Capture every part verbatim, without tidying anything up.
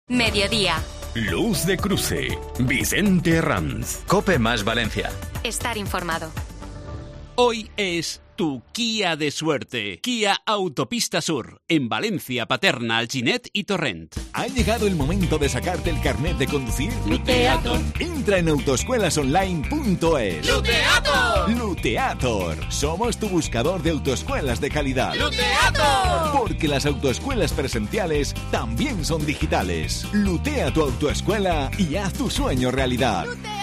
Mediodía. Luz de cruce. Vicente Herranz. COPE más Valencia. Estar informado. Hoy es tu Kia de suerte. Kia Autopista Sur, en Valencia, Paterna, Alginet y Torrent. ¿Ha llegado el momento de sacarte el carnet de conducir? Luteator. Entra en autoescuelasonline punto es. ¡Luteator! Luteator. Somos tu buscador de autoescuelas de calidad. ¡Luteator! Porque las autoescuelas presenciales también son digitales. Lutea tu autoescuela y haz tu sueño realidad. ¡Luteator!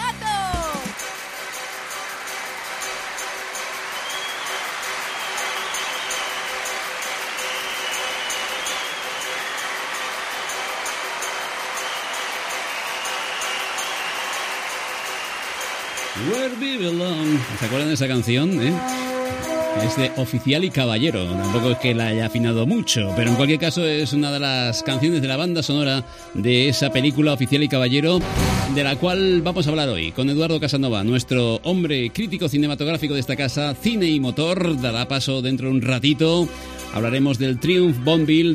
Where We Belong. ¿Se acuerdan de esa canción? ¿Eh? Es de Oficial y Caballero. Tampoco es que la haya afinado mucho, pero en cualquier caso es una de las canciones de la banda sonora de esa película Oficial y Caballero, de la cual vamos a hablar hoy con Eduardo Casanova, nuestro hombre crítico cinematográfico de esta casa, Cine y Motor. Dará paso dentro de un ratito. Hablaremos del Triumph Bonville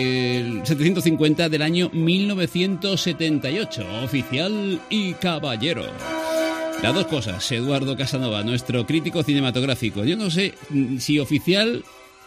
del setecientos cincuenta del año mil novecientos setenta y ocho. Oficial y Caballero. Las dos cosas, Eduardo Casanova, nuestro crítico cinematográfico. Yo no sé si oficial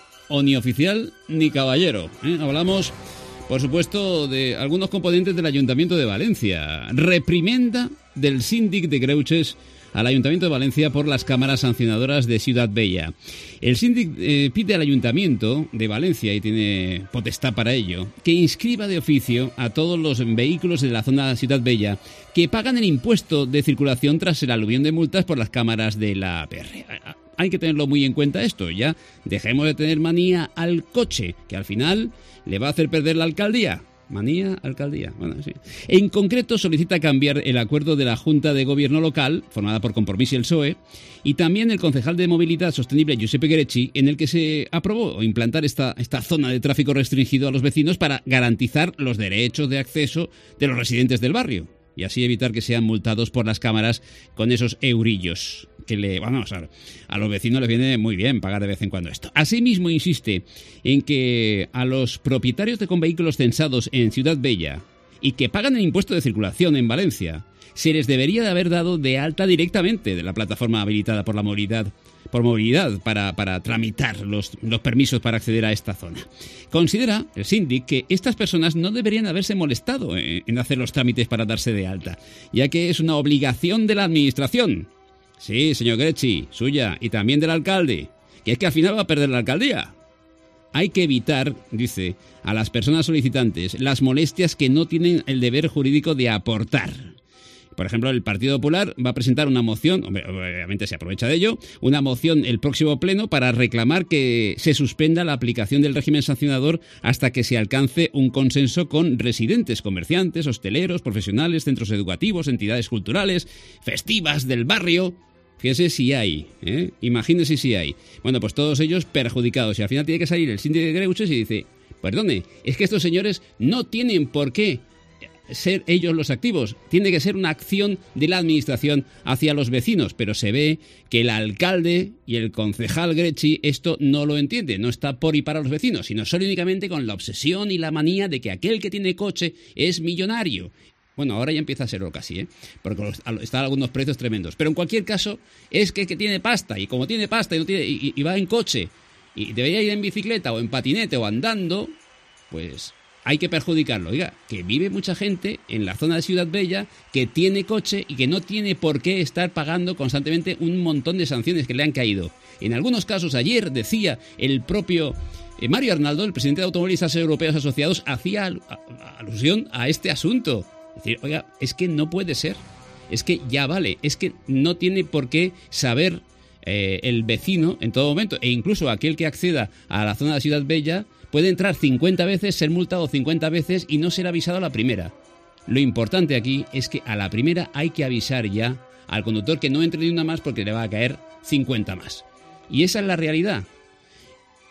o ni oficial ni caballero, ¿eh? Hablamos, por supuesto, de algunos componentes del Ayuntamiento de Valencia. Reprimenda del síndic de Greuges al Ayuntamiento de Valencia por las cámaras sancionadoras de Ciudad Bella. El síndic eh, pide al Ayuntamiento de Valencia, y tiene potestad para ello, que inscriba de oficio a todos los vehículos de la zona Ciudad Bella que pagan el impuesto de circulación tras el aluvión de multas por las cámaras de la A P R. Hay que tenerlo muy en cuenta esto, ya dejemos de tener manía al coche, que al final le va a hacer perder la alcaldía. Manía, alcaldía. Bueno, sí. En concreto, solicita cambiar el acuerdo de la Junta de Gobierno local, formada por Compromís y el P S O E, y también el concejal de Movilidad Sostenible, Giuseppe Guerecci, en el que se aprobó implantar esta, esta zona de tráfico restringido a los vecinos para garantizar los derechos de acceso de los residentes del barrio y así evitar que sean multados por las cámaras con esos eurillos que le, vamos a ver, a los vecinos les viene muy bien pagar de vez en cuando esto. Asimismo, insiste en que a los propietarios de con vehículos censados en Ciudad Bella y que pagan el impuesto de circulación en Valencia, se les debería de haber dado de alta directamente de la plataforma habilitada por la movilidad, por movilidad para, para tramitar los, los permisos para acceder a esta zona. Considera el síndic que estas personas no deberían haberse molestado en, en hacer los trámites para darse de alta, ya que es una obligación de la administración. Sí, señor Guerecci, suya y también del alcalde, que es que al final va a perder la alcaldía. Hay que evitar, dice, a las personas solicitantes las molestias que no tienen el deber jurídico de aportar. Por ejemplo, el Partido Popular va a presentar una moción, hombre, obviamente se aprovecha de ello, una moción el próximo pleno para reclamar que se suspenda la aplicación del régimen sancionador hasta que se alcance un consenso con residentes, comerciantes, hosteleros, profesionales, centros educativos, entidades culturales, festivas del barrio. Fíjese si hay, ¿eh? Imagínese si hay. Bueno, pues todos ellos perjudicados. Y al final tiene que salir el síndic de Greuges y dice, perdone, es que estos señores no tienen por qué ser ellos los activos. Tiene que ser una acción de la administración hacia los vecinos. Pero se ve que el alcalde y el concejal Guerecci esto no lo entiende. No está por y para los vecinos, sino solo únicamente con la obsesión y la manía de que aquel que tiene coche es millonario. Bueno, ahora ya empieza a serlo casi, ¿eh? Porque los, están algunos precios tremendos. Pero en cualquier caso, es que, que tiene pasta. Y como tiene pasta y, no tiene, y, y va en coche, y debería ir en bicicleta o en patinete o andando, pues hay que perjudicarlo. Oiga, que vive mucha gente en la zona de Ciudad Bella que tiene coche y que no tiene por qué estar pagando constantemente un montón de sanciones que le han caído. En algunos casos, ayer decía el propio eh, Mario Arnaldo, el presidente de Automovilistas Europeos Asociados, hacía al, a, alusión a este asunto. Es decir, oiga, es que no puede ser, es que ya vale, es que no tiene por qué saber eh, el vecino en todo momento, e incluso aquel que acceda a la zona de Ciudad Bella puede entrar cincuenta veces, ser multado cincuenta veces y no ser avisado a la primera. Lo importante aquí es que a la primera hay que avisar ya al conductor que no entre ni una más porque le va a caer cincuenta más. Y esa es la realidad.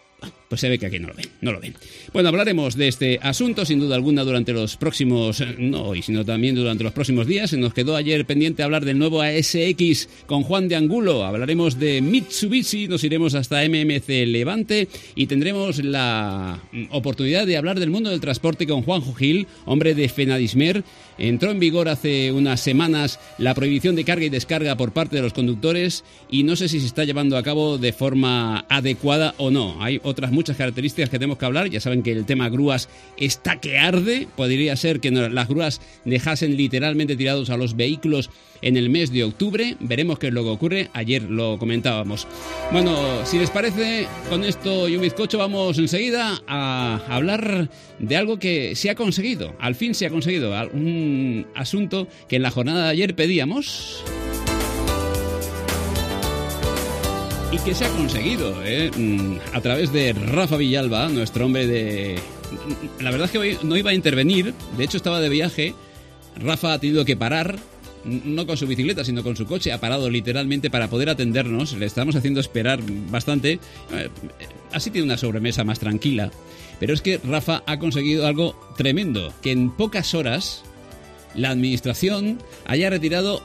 pues se ve que aquí no lo ven, no lo ven. Bueno, hablaremos de este asunto sin duda alguna durante los próximos, no hoy, sino también durante los próximos días. Nos quedó ayer pendiente hablar del nuevo A S X con Juan de Angulo, hablaremos de Mitsubishi, nos iremos hasta M M C Levante y tendremos la oportunidad de hablar del mundo del transporte con Juanjo Gil, hombre de Fenadismer. Entró en vigor hace unas semanas la prohibición de carga y descarga por parte de los conductores y no sé si se está llevando a cabo de forma adecuada o no. Hay otras muchas características que tenemos que hablar. Ya saben que el tema grúas está que arde. Podría ser que las grúas dejasen literalmente tirados a los vehículos en el mes de octubre. Veremos qué es lo que ocurre. Ayer lo comentábamos. Bueno, si les parece, con esto y un bizcocho vamos enseguida a hablar de algo que se ha conseguido. Al fin se ha conseguido. Un asunto que en la jornada de ayer pedíamos y que se ha conseguido ¿eh? a través de Rafa Villalba, nuestro hombre de... La verdad es que hoy no iba a intervenir, de hecho estaba de viaje. Rafa ha tenido que parar, no con su bicicleta, sino con su coche. Ha parado literalmente para poder atendernos. Le estamos haciendo esperar bastante. Así tiene una sobremesa más tranquila. Pero es que Rafa ha conseguido algo tremendo, que en pocas horas la administración haya retirado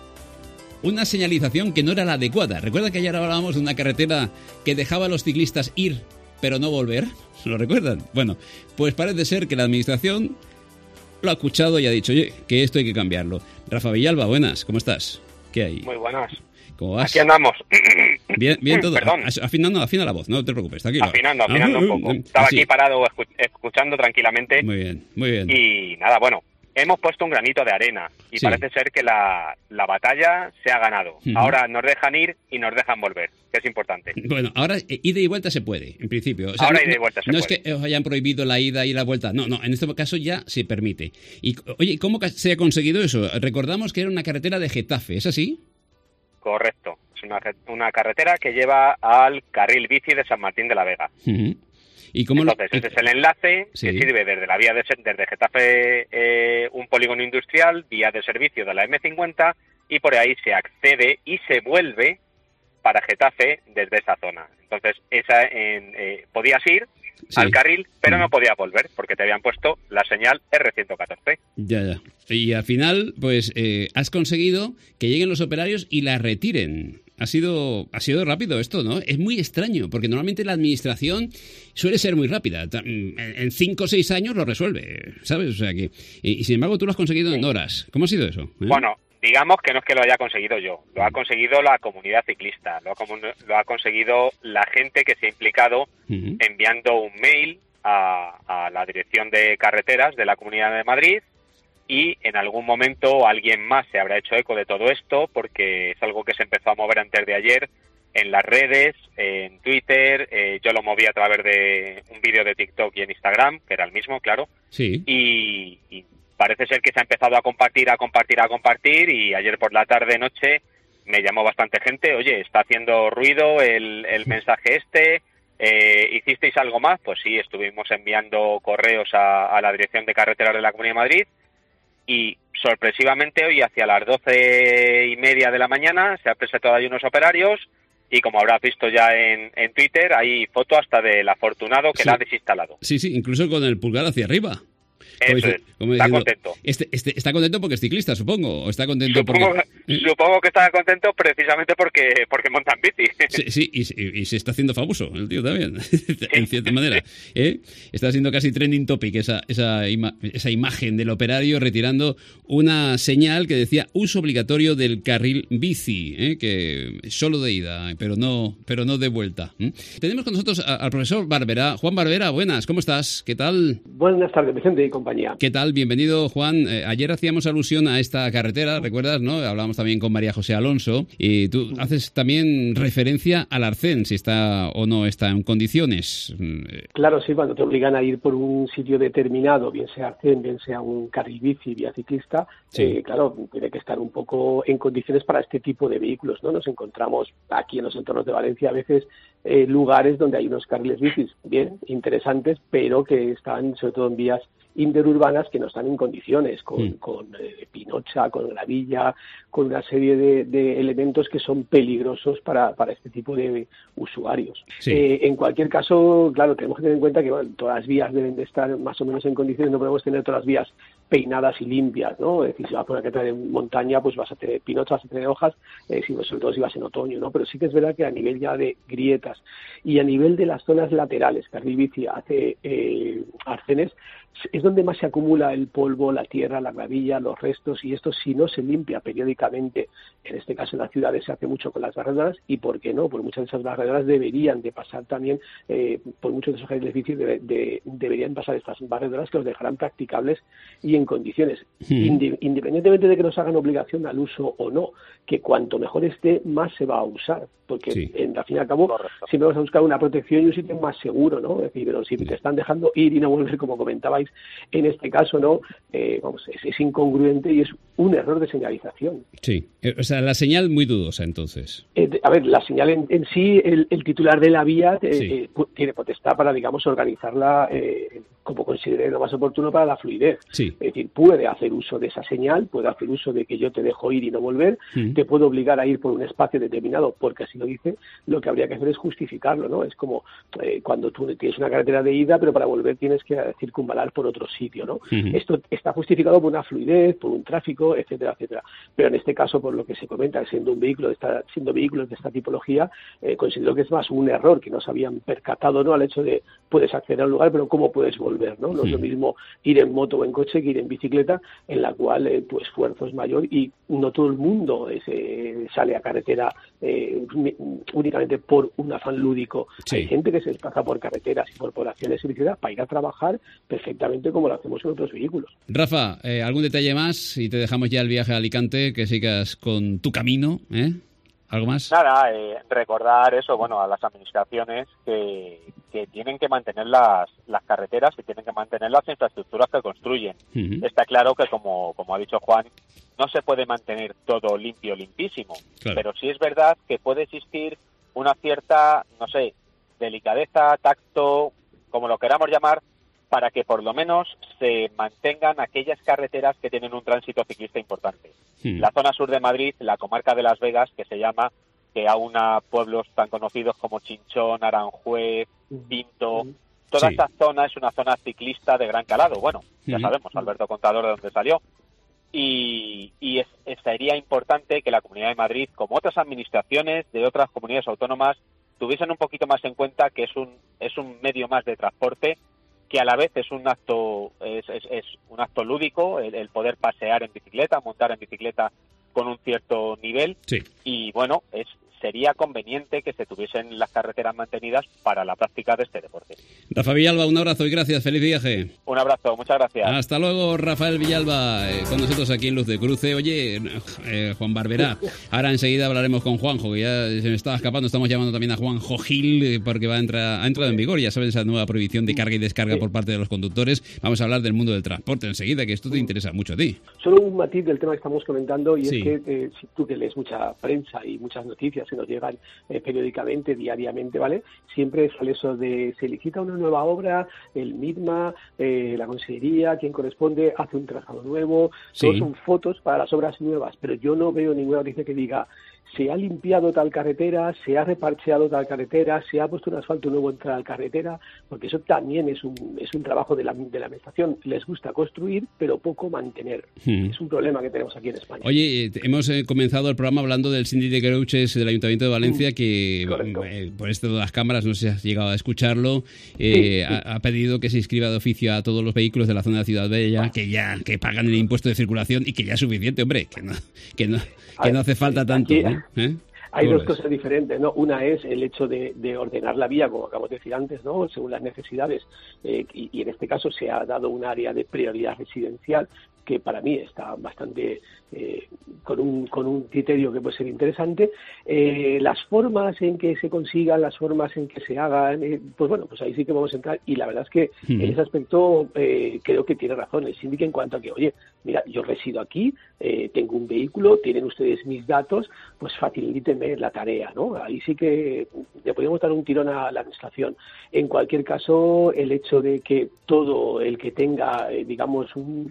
una señalización que no era la adecuada. ¿Recuerda que ayer hablábamos de una carretera que dejaba a los ciclistas ir, pero no volver? ¿Lo recuerdan? Bueno, pues parece ser que la administración lo ha escuchado y ha dicho, oye, que esto hay que cambiarlo. Rafa Villalba, buenas, ¿cómo estás? ¿Qué hay? Muy buenas. ¿Cómo vas? Aquí andamos. Bien, bien todo. Perdón. Afinando, afina la voz, no te preocupes, está aquí. Afinando, afinando un poco. Estaba aquí parado escuchando tranquilamente. Muy bien, muy bien. Y nada, bueno, hemos puesto un granito de arena y sí. Parece ser que la, la batalla se ha ganado. Uh-huh. Ahora nos dejan ir y nos dejan volver, que es importante. Bueno, ahora ida y vuelta se puede, en principio. O sea, ahora no, ida y vuelta se no puede. No es que os hayan prohibido la ida y la vuelta. No, no, en este caso ya se permite. Y, oye, ¿cómo se ha conseguido eso? Recordamos que era una carretera de Getafe, ¿es así? Correcto. Es una, una carretera que lleva al carril bici de San Martín de la Vega. Uh-huh. ¿Y cómo Entonces, lo... ese es el enlace sí. que sirve desde la vía de desde Getafe, eh, un polígono industrial, vía de servicio de la eme cincuenta, y por ahí se accede y se vuelve para Getafe desde esa zona. Entonces, esa en, eh, podías ir sí. al carril, pero no podías volver, porque te habían puesto la señal erre ciento catorce. Ya, ya. Y al final, pues, eh, has conseguido que lleguen los operarios y la retiren. Ha sido, ha sido rápido esto, ¿no? Es muy extraño, porque normalmente la administración suele ser muy rápida. En cinco o seis años lo resuelve, ¿sabes? O sea que... Y, y sin embargo tú lo has conseguido en horas. ¿Cómo ha sido eso? ¿Eh? Bueno, digamos que no es que lo haya conseguido yo. Lo ha conseguido la comunidad ciclista. Lo ha, lo ha conseguido la gente que se ha implicado uh-huh. enviando un mail a, a la dirección de carreteras de la Comunidad de Madrid. Y en algún momento alguien más se habrá hecho eco de todo esto, porque es algo que se empezó a mover antes de ayer en las redes, en Twitter. Eh, yo lo moví a través de un vídeo de TikTok y en Instagram, que era el mismo, claro. Sí. Y, y parece ser que se ha empezado a compartir, a compartir, a compartir. Y ayer por la tarde, noche, me llamó bastante gente. Oye, está haciendo ruido el, el mensaje este. Eh, ¿Hicisteis algo más? Pues sí, estuvimos enviando correos a, a la Dirección de Carreteras de la Comunidad de Madrid. Y sorpresivamente hoy hacia las doce y media de la mañana se han presentado ahí unos operarios y como habrás visto ya en, en Twitter hay foto hasta del afortunado que sí. la ha desinstalado. Sí, sí, incluso con el pulgar hacia arriba. Eso dice, es, está diciendo, contento. Este, este, ¿Está contento porque es ciclista, supongo? ¿O está contento supongo, porque...? ¿Eh? Supongo que está contento precisamente porque porque monta en bici. Sí, sí y, y, y se está haciendo famoso, el tío también, en cierta manera. ¿eh? Está siendo casi trending topic esa, esa, ima, esa imagen del operario retirando una señal que decía uso obligatorio del carril bici, ¿eh? que solo de ida, pero no, pero no de vuelta. ¿eh? Tenemos con nosotros a, al profesor Barberá. Juan Barberá, buenas, ¿cómo estás? ¿Qué tal? Buenas tardes, Vicente y compañía. ¿Qué tal? Bienvenido, Juan. Eh, ayer hacíamos alusión a esta carretera, ¿recuerdas? ¿No? Hablábamos también con María José Alonso y tú haces también referencia al Arcén, si está o no está en condiciones. Claro, sí, cuando te obligan a ir por un sitio determinado, bien sea Arcén, bien sea un carril bici, vía ciclista, sí. eh, claro, tiene que estar un poco en condiciones para este tipo de vehículos, ¿no? Nos encontramos aquí en los entornos de Valencia a veces eh, lugares donde hay unos carriles bicis bien interesantes, pero que están sobre todo en vías interurbanas que no están en condiciones, con, mm. con eh, pinocha, con gravilla, con una serie de, de elementos que son peligrosos para, para este tipo de usuarios. Sí. Eh, en cualquier caso, claro, tenemos que tener en cuenta que bueno, todas las vías deben de estar más o menos en condiciones, no podemos tener todas las vías peinadas y limpias, ¿no? Es decir, si vas por una carretera de montaña, pues vas a tener pinochas, vas a tener hojas, eh, si, sobre todo si vas en otoño, ¿no? Pero sí que es verdad que a nivel ya de grietas y a nivel de las zonas laterales, carril bici hace eh, arcenes, es donde más se acumula el polvo, la tierra, la gravilla, los restos, y esto si no se limpia periódicamente, en este caso en las ciudades se hace mucho con las barredoras, y por qué no, porque muchas de esas barredoras deberían de pasar también, eh, por muchos de esos carriles bici de, de, deberían pasar estas barredoras que los dejarán practicables y en condiciones, sí. Indi- independientemente de que nos hagan obligación al uso o no, que cuanto mejor esté, más se va a usar, porque sí. en, al fin y al cabo Correcto. Siempre vamos a buscar una protección y un sitio más seguro, ¿no? Es decir, pero si te están dejando ir y no volver, como comentabais, en este caso, ¿no? Eh, vamos, es, es incongruente y es un error de señalización. Sí, o sea, la señal muy dudosa, entonces. Eh, a ver, la señal en, en sí, el, el titular de la vía eh, sí. eh, tiene potestad para, digamos, organizarla eh, como considere lo más oportuno para la fluidez. Sí. Es decir, puede hacer uso de esa señal, puede hacer uso de que yo te dejo ir y no volver, mm. te puedo obligar a ir por un espacio determinado porque así lo dice, lo que habría que hacer es justificarlo, ¿no? Es como eh, cuando tú tienes una carretera de ida, pero para volver tienes que circunvalar por otro sitio, ¿no? Uh-huh. Esto está justificado por una fluidez, por un tráfico, etcétera, etcétera. Pero en este caso, por lo que se comenta, siendo un vehículo de esta, siendo vehículos de esta tipología, eh, considero que es más un error que no se habían percatado, ¿no? Al hecho de puedes acceder a un lugar, pero ¿cómo puedes volver, no? No uh-huh. es lo mismo ir en moto o en coche que ir en bicicleta, en la cual eh, tu esfuerzo es mayor y no todo el mundo es, eh, sale a carretera eh, únicamente por un afán lúdico. Sí. Hay gente que se desplaza por carreteras y por poblaciones y bicicletas para ir a trabajar perfectamente como lo hacemos en otros vehículos. Rafa, eh, ¿algún detalle más? Y te dejamos ya el viaje a Alicante, que sigas con tu camino, ¿eh? ¿Algo más? Nada, eh, recordar eso, bueno, a las administraciones que, que tienen que mantener las, las carreteras, que tienen que mantener las infraestructuras que construyen. Uh-huh. Está claro que, como, como ha dicho Juan, no se puede mantener todo limpio, limpísimo, claro. Pero sí es verdad que puede existir una cierta, no sé, delicadeza, tacto, como lo queramos llamar, para que por lo menos se mantengan aquellas carreteras que tienen un tránsito ciclista importante. Sí. La zona sur de Madrid, la comarca de Las Vegas, que se llama, que aúna pueblos tan conocidos como Chinchón, Aranjuez, Pinto, toda sí. esa zona es una zona ciclista de gran calado. Bueno, ya sabemos, Alberto Contador de dónde salió. Y, y es, es, sería importante que la Comunidad de Madrid, como otras administraciones de otras comunidades autónomas, tuviesen un poquito más en cuenta que es un, es un medio más de transporte, que a la vez es un acto es, es, es un acto lúdico, el, el poder pasear en bicicleta, montar en bicicleta con un cierto nivel. Sí. Y bueno, es sería conveniente que se tuviesen las carreteras mantenidas para la práctica de este deporte. Rafa Villalba, un abrazo y gracias. Feliz viaje. Un abrazo, muchas gracias. Hasta luego, Rafael Villalba, eh, con nosotros aquí en Luz de Cruce. Oye, eh, Juan Barberá, ahora enseguida hablaremos con Juanjo, que ya se me estaba escapando. Estamos llamando también a Juanjo Gil, eh, porque va a entrar, ha entrado en vigor, ya saben, esa nueva prohibición de carga y descarga por parte de los conductores. Vamos a hablar del mundo del transporte enseguida, que esto te interesa mucho a ti. Solo un matiz del tema que estamos comentando, y sí. es que eh, si tú que lees mucha prensa y muchas noticias que nos llegan eh, periódicamente, diariamente, ¿vale? Siempre sale eso de se licita una nueva obra, el MITMA, eh, la Consejería, quien corresponde, hace un trazado nuevo, sí. Todos son fotos para las obras nuevas, pero yo no veo ninguna noticia que diga se ha limpiado tal carretera, se ha reparcheado tal carretera, se ha puesto un asfalto nuevo en tal carretera, porque eso también es un es un trabajo de la, de la administración. Les gusta construir, pero poco mantener. Hmm. Es un problema que tenemos aquí en España. Oye, hemos eh, comenzado el programa hablando del síndic de Greuges del Ayuntamiento de Valencia, hmm. que eh, por esto de las cámaras, no sé si has llegado a escucharlo, eh, sí, sí. Ha, ha pedido que se inscriba de oficio a todos los vehículos de la zona de Ciudad Bella, que ya que pagan el impuesto de circulación y que ya es suficiente, hombre, que no, que no, que no hace falta tanto. Aquí, ¿eh? ¿Eh? Hay dos cosas diferentes, ¿no? Una es el hecho de, de ordenar la vía, como acabamos de decir antes, ¿no? Según las necesidades, eh, y, y en este caso se ha dado un área de prioridad residencial que para mí está bastante eh, con un con un criterio que puede ser interesante. Eh, las formas en que se consigan, las formas en que se hagan, eh, pues bueno, pues ahí sí que vamos a entrar, y la verdad es que mm. en ese aspecto eh, creo que tiene razón el síndico en cuanto a que, oye, mira, yo resido aquí, eh, tengo un vehículo, tienen ustedes mis datos, pues facilítenme la tarea, ¿no? Ahí sí que le podemos dar un tirón a la administración. En cualquier caso, el hecho de que todo el que tenga, eh, digamos, un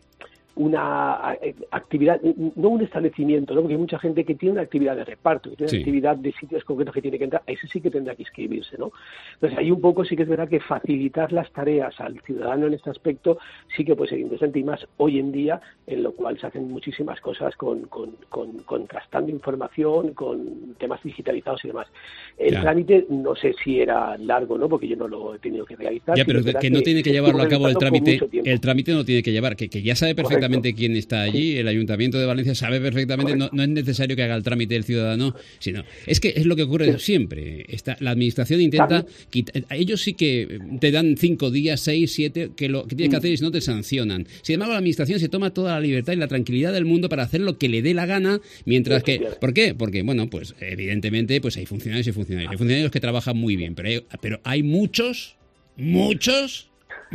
una actividad, no un establecimiento, ¿no? Porque hay mucha gente que tiene una actividad de reparto, que tiene sí. una actividad de sitios concretos que tiene que entrar, ese sí que tendrá que inscribirse, ¿no? Entonces ahí un poco sí que es verdad que facilitar las tareas al ciudadano en este aspecto sí que puede ser interesante, y más hoy en día, en lo cual se hacen muchísimas cosas con, con, con contrastando información, con temas digitalizados y demás. El ya. trámite no sé si era largo, ¿no? Porque yo no lo he tenido que realizar. Ya, pero que, que no tiene que llevarlo a cabo el trámite, el trámite no tiene que llevar, que, que ya sabe perfectamente Correcto. quién está allí, el Ayuntamiento de Valencia sabe perfectamente, no, no es necesario que haga el trámite el ciudadano, sino es que es lo que ocurre siempre. Está, la administración intenta quitar, ellos sí que te dan cinco días, seis, siete, que lo que tienes que hacer y si no te sancionan. Sin embargo, la administración se toma toda la libertad y la tranquilidad del mundo para hacer lo que le dé la gana, mientras que, ¿por qué? Porque, bueno, pues evidentemente pues hay funcionarios y funcionarios, hay funcionarios que trabajan muy bien, pero hay, pero hay muchos, muchos,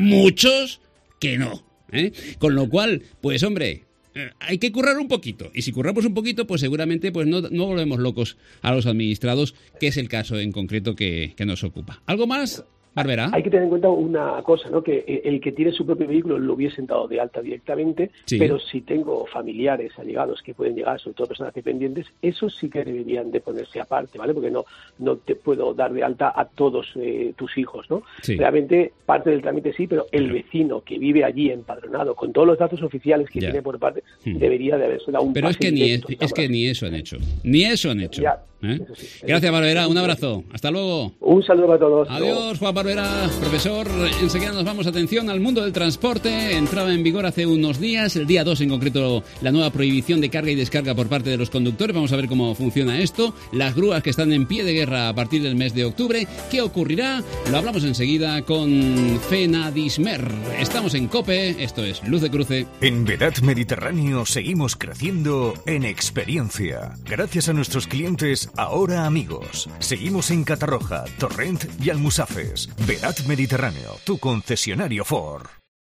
muchos que no. ¿Eh? Con lo cual, pues hombre, eh, hay que currar un poquito. Y si curramos un poquito, pues seguramente pues no, no volvemos locos a los administrados, que es el caso en concreto que, que nos ocupa. ¿Algo más, Barbera? Hay que tener en cuenta una cosa, ¿no? Que el que tiene su propio vehículo lo hubiesen dado de alta directamente, sí. pero si tengo familiares allegados que pueden llegar, sobre todo personas dependientes, esos sí que deberían de ponerse aparte, ¿vale? Porque no no te puedo dar de alta a todos eh, tus hijos, ¿no? Sí. Realmente parte del trámite sí, pero el vecino que vive allí empadronado con todos los datos oficiales que ya. tiene por parte hmm. debería de haberse dado un pero pase es que directo, ni es, es que ni eso han hecho, ni eso han hecho. Ya. ¿Eh? Sí, gracias, Barbera, un abrazo, hasta luego. Un saludo para todos. Adiós, Juan Barbera, profesor. Enseguida nos vamos, atención, al mundo del transporte. Entraba en vigor hace unos días, el día dos en concreto, la nueva prohibición de carga y descarga por parte de los conductores. Vamos a ver cómo funciona esto. Las grúas que están en pie de guerra a partir del mes de octubre. ¿Qué ocurrirá? Lo hablamos enseguida con Fenadismer. Estamos en COPE, esto es Luz de Cruce. En Vedat Mediterráneo seguimos creciendo en experiencia. Gracias a nuestros clientes ahora amigos. Seguimos en Catarroja, Torrent y Almusafes. Vedat Mediterráneo, tu concesionario Ford.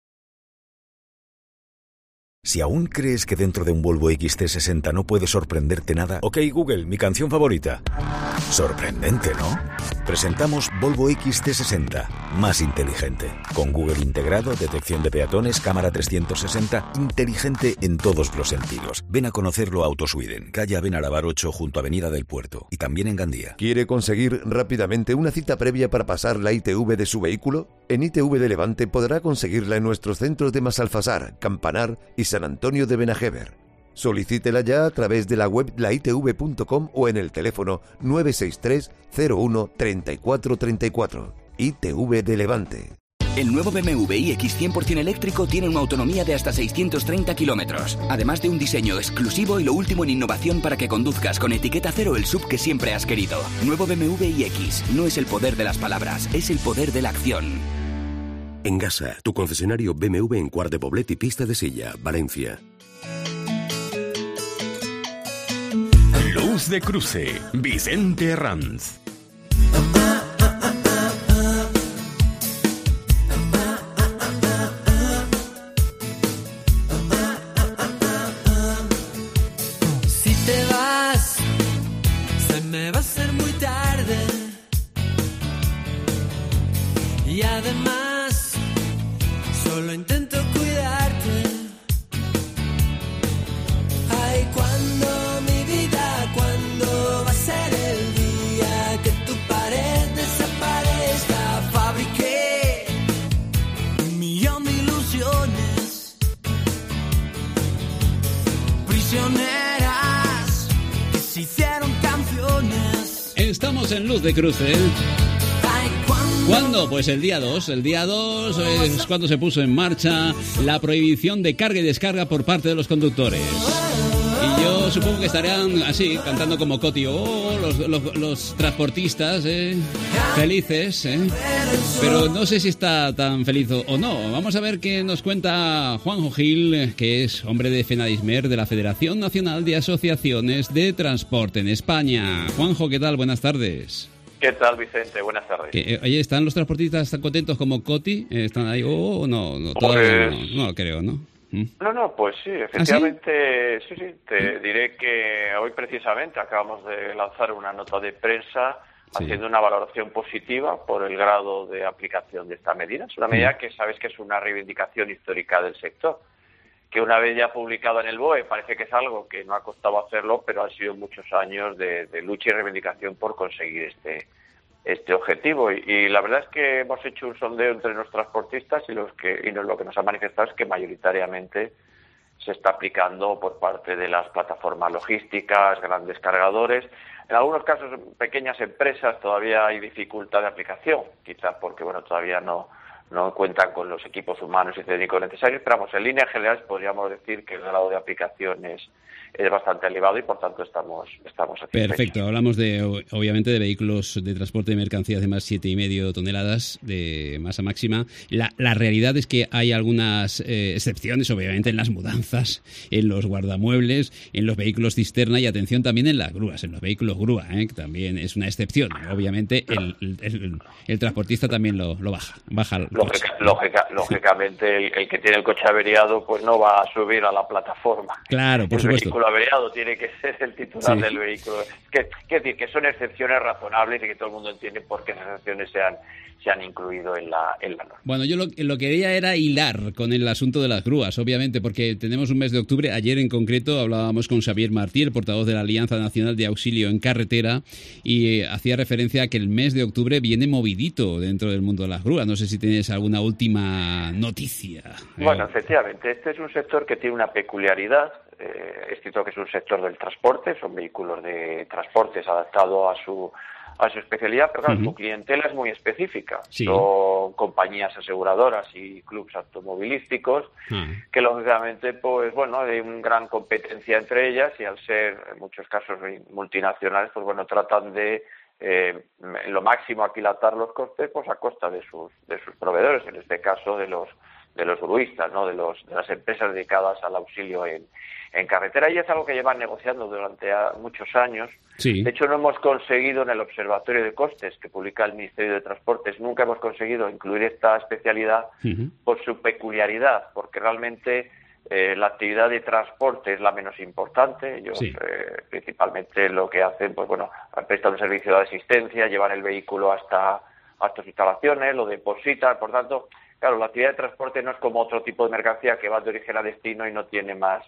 Si aún crees que dentro de un Volvo X C sesenta no puede sorprenderte nada, ok Google, mi canción favorita. Sorprendente, ¿no? Presentamos Volvo X C sesenta, más inteligente. Con Google integrado, detección de peatones, cámara trescientos sesenta, inteligente en todos los sentidos. Ven a conocerlo a Autosweden, calle Benarabar ocho junto a Avenida del Puerto, y también en Gandía. ¿Quiere conseguir rápidamente una cita previa para pasar la I T V de su vehículo? En I T V de Levante podrá conseguirla en nuestros centros de Masalfasar, Campanar y San Antonio de Benajever. Solicítela ya a través de la web la i t v punto com o en el teléfono nueve seis tres cero uno treinta y cuatro treinta y cuatro. I T V de Levante. El nuevo B M W iX cien por ciento eléctrico tiene una autonomía de hasta seiscientos treinta kilómetros, además de un diseño exclusivo y lo último en innovación para que conduzcas con etiqueta cero el S U V que siempre has querido. Nuevo B M W iX no es el poder de las palabras, es el poder de la acción. En Gasa, tu concesionario B M W en Quart de Poblet y Pista de Silla, Valencia. Luz de Cruce, Vicente Ranz. Si te vas, se me va a hacer muy tarde. Y además, solo intento cuidarte. Ay, cuando mi vida, cuando va a ser el día que tu pared desaparezca. Fabriqué un millón de ilusiones prisioneras que se hicieron canciones. Estamos en Luz de Cruce. ¿Cuándo? Pues el día dos. El día dos es cuando se puso en marcha la prohibición de carga y descarga por parte de los conductores. Y yo supongo que estarían así, cantando como Coti, oh, los, los, los transportistas, eh, felices, eh. Pero no sé si está tan feliz o no. Vamos a ver qué nos cuenta Juanjo Gil, que es hombre de FENADISMER, de la Federación Nacional de Asociaciones de Transporte en España. Juanjo, ¿qué tal? Buenas tardes. ¿Qué tal, Vicente? Buenas tardes. Eh, oye, ¿están los transportistas tan contentos como Coti? ¿Están ahí? Oh, oh, no, no, todavía pues... no, no creo, ¿no? No, no, pues sí, efectivamente, ¿Ah, sí? sí, sí, te diré que hoy precisamente acabamos de lanzar una nota de prensa sí. haciendo una valoración positiva por el grado de aplicación de esta medida. Es una medida que sabes que es una reivindicación histórica del sector, que una vez ya publicado en el B O E parece que es algo que no ha costado hacerlo, pero han sido muchos años de, de lucha y reivindicación por conseguir este este objetivo y, y la verdad es que hemos hecho un sondeo entre los transportistas y los que y lo que nos ha manifestado es que mayoritariamente se está aplicando por parte de las plataformas logísticas, grandes cargadores. En algunos casos, pequeñas empresas todavía hay dificultad de aplicación, quizás porque bueno todavía no no cuentan con los equipos humanos y técnicos necesarios, pero vamos, en líneas generales podríamos decir que el grado de aplicación es, es bastante elevado y por tanto estamos estamos satisfechos. Perfecto, hablamos de obviamente de vehículos de transporte de mercancías de más siete y medio toneladas de masa máxima. La, la realidad es que hay algunas eh, excepciones, obviamente en las mudanzas, en los guardamuebles, en los vehículos cisterna y atención también en las grúas, en los vehículos grúa, ¿eh? que también es una excepción. Obviamente el, el, el, el transportista también lo, lo baja, baja. Lógica, lógica, lógicamente el, el que tiene el coche averiado pues no va a subir a la plataforma. Claro, por el supuesto. El vehículo averiado tiene que ser el titular sí. del vehículo. Que, que decir que son excepciones razonables y que todo el mundo entiende por qué esas excepciones se han, se han incluido en la, en la norma. Bueno, yo lo, lo que quería era hilar con el asunto de las grúas, obviamente, porque tenemos un mes de octubre. Ayer en concreto hablábamos con Xavier Martí, el portavoz de la Alianza Nacional de Auxilio en Carretera, y eh, hacía referencia a que el mes de octubre viene movidito dentro del mundo de las grúas. No sé si tienes alguna última noticia. Bueno, eh. efectivamente, este es un sector que tiene una peculiaridad. Eh, es cierto que es un sector del transporte, son vehículos de transportes adaptados a su a su especialidad, pero claro, uh-huh. su clientela es muy específica. Sí. Son compañías aseguradoras y clubes automovilísticos uh-huh. que lógicamente, pues bueno, hay una gran competencia entre ellas y al ser en muchos casos multinacionales, pues bueno, tratan de eh, en lo máximo aquilatar los costes pues a costa de sus de sus proveedores, en este caso de los de los gruistas, ¿no? de los de las empresas dedicadas al auxilio en, en carretera, y es algo que llevan negociando durante muchos años. Sí. De hecho, no hemos conseguido en el Observatorio de Costes que publica el Ministerio de Transportes, nunca hemos conseguido incluir esta especialidad uh-huh. por su peculiaridad, porque realmente eh, la actividad de transporte es la menos importante. Ellos sí. eh, principalmente lo que hacen, pues bueno, prestan un servicio de asistencia, llevan el vehículo hasta, hasta sus instalaciones, lo depositan, por tanto, claro, la actividad de transporte no es como otro tipo de mercancía que va de origen a destino y no tiene más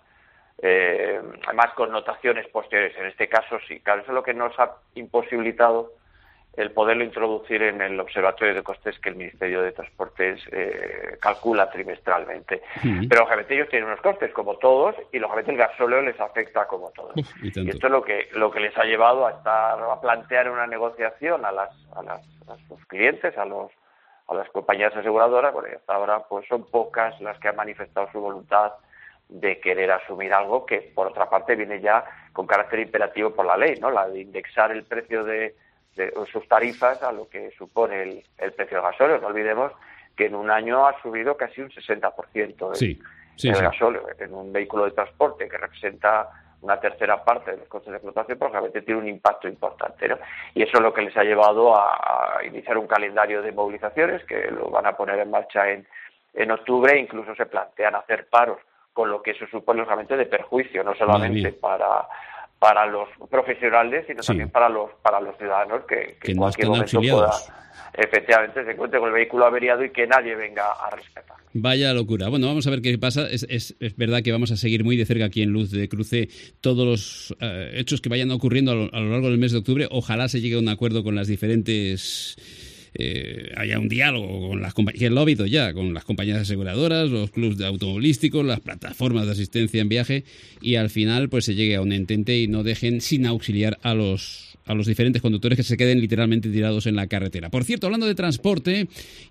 eh, más connotaciones posteriores. En este caso sí, claro, eso es lo que nos ha imposibilitado el poderlo introducir en el Observatorio de Costes que el Ministerio de Transportes eh, calcula trimestralmente. Uh-huh. Pero lógicamente ellos tienen unos costes como todos y lógicamente el gasóleo les afecta como todos. Uf, y, y esto es lo que lo que les ha llevado a estar a plantear una negociación a las a las a sus clientes, a los a las compañías aseguradoras. Bueno, hasta ahora pues son pocas las que han manifestado su voluntad de querer asumir algo que por otra parte viene ya con carácter imperativo por la ley, ¿no? La de indexar el precio de, de sus tarifas a lo que supone el, el precio del gasóleo. No olvidemos que en un año ha subido casi un sesenta por ciento el, sí, sí, el sí. gasóleo. En un vehículo de transporte que representa una tercera parte de los costes de explotación, pues obviamente tiene un impacto importante, ¿no? Y eso es lo que les ha llevado a, a iniciar un calendario de movilizaciones que lo van a poner en marcha en, en octubre, e incluso se plantean hacer paros, con lo que eso supone lógicamente de perjuicio, no solamente para para los profesionales, sino sí. también para los para los ciudadanos que, que, que en cualquier momento auxiliados. pueda efectivamente se encuentre con el vehículo averiado y que nadie venga a rescatar. Vaya locura. Bueno, vamos a ver qué pasa. Es, es, es verdad que vamos a seguir muy de cerca aquí en Luz de Cruce todos los uh, hechos que vayan ocurriendo a lo, a lo largo del mes de octubre. Ojalá se llegue a un acuerdo con las diferentes... Eh, haya un diálogo con las compañías, que lo ha habido ya, con las compañías aseguradoras, los clubes de automovilísticos, las plataformas de asistencia en viaje, y al final pues se llegue a un entente y no dejen sin auxiliar a los a los diferentes conductores que se queden literalmente tirados en la carretera. Por cierto, hablando de transporte,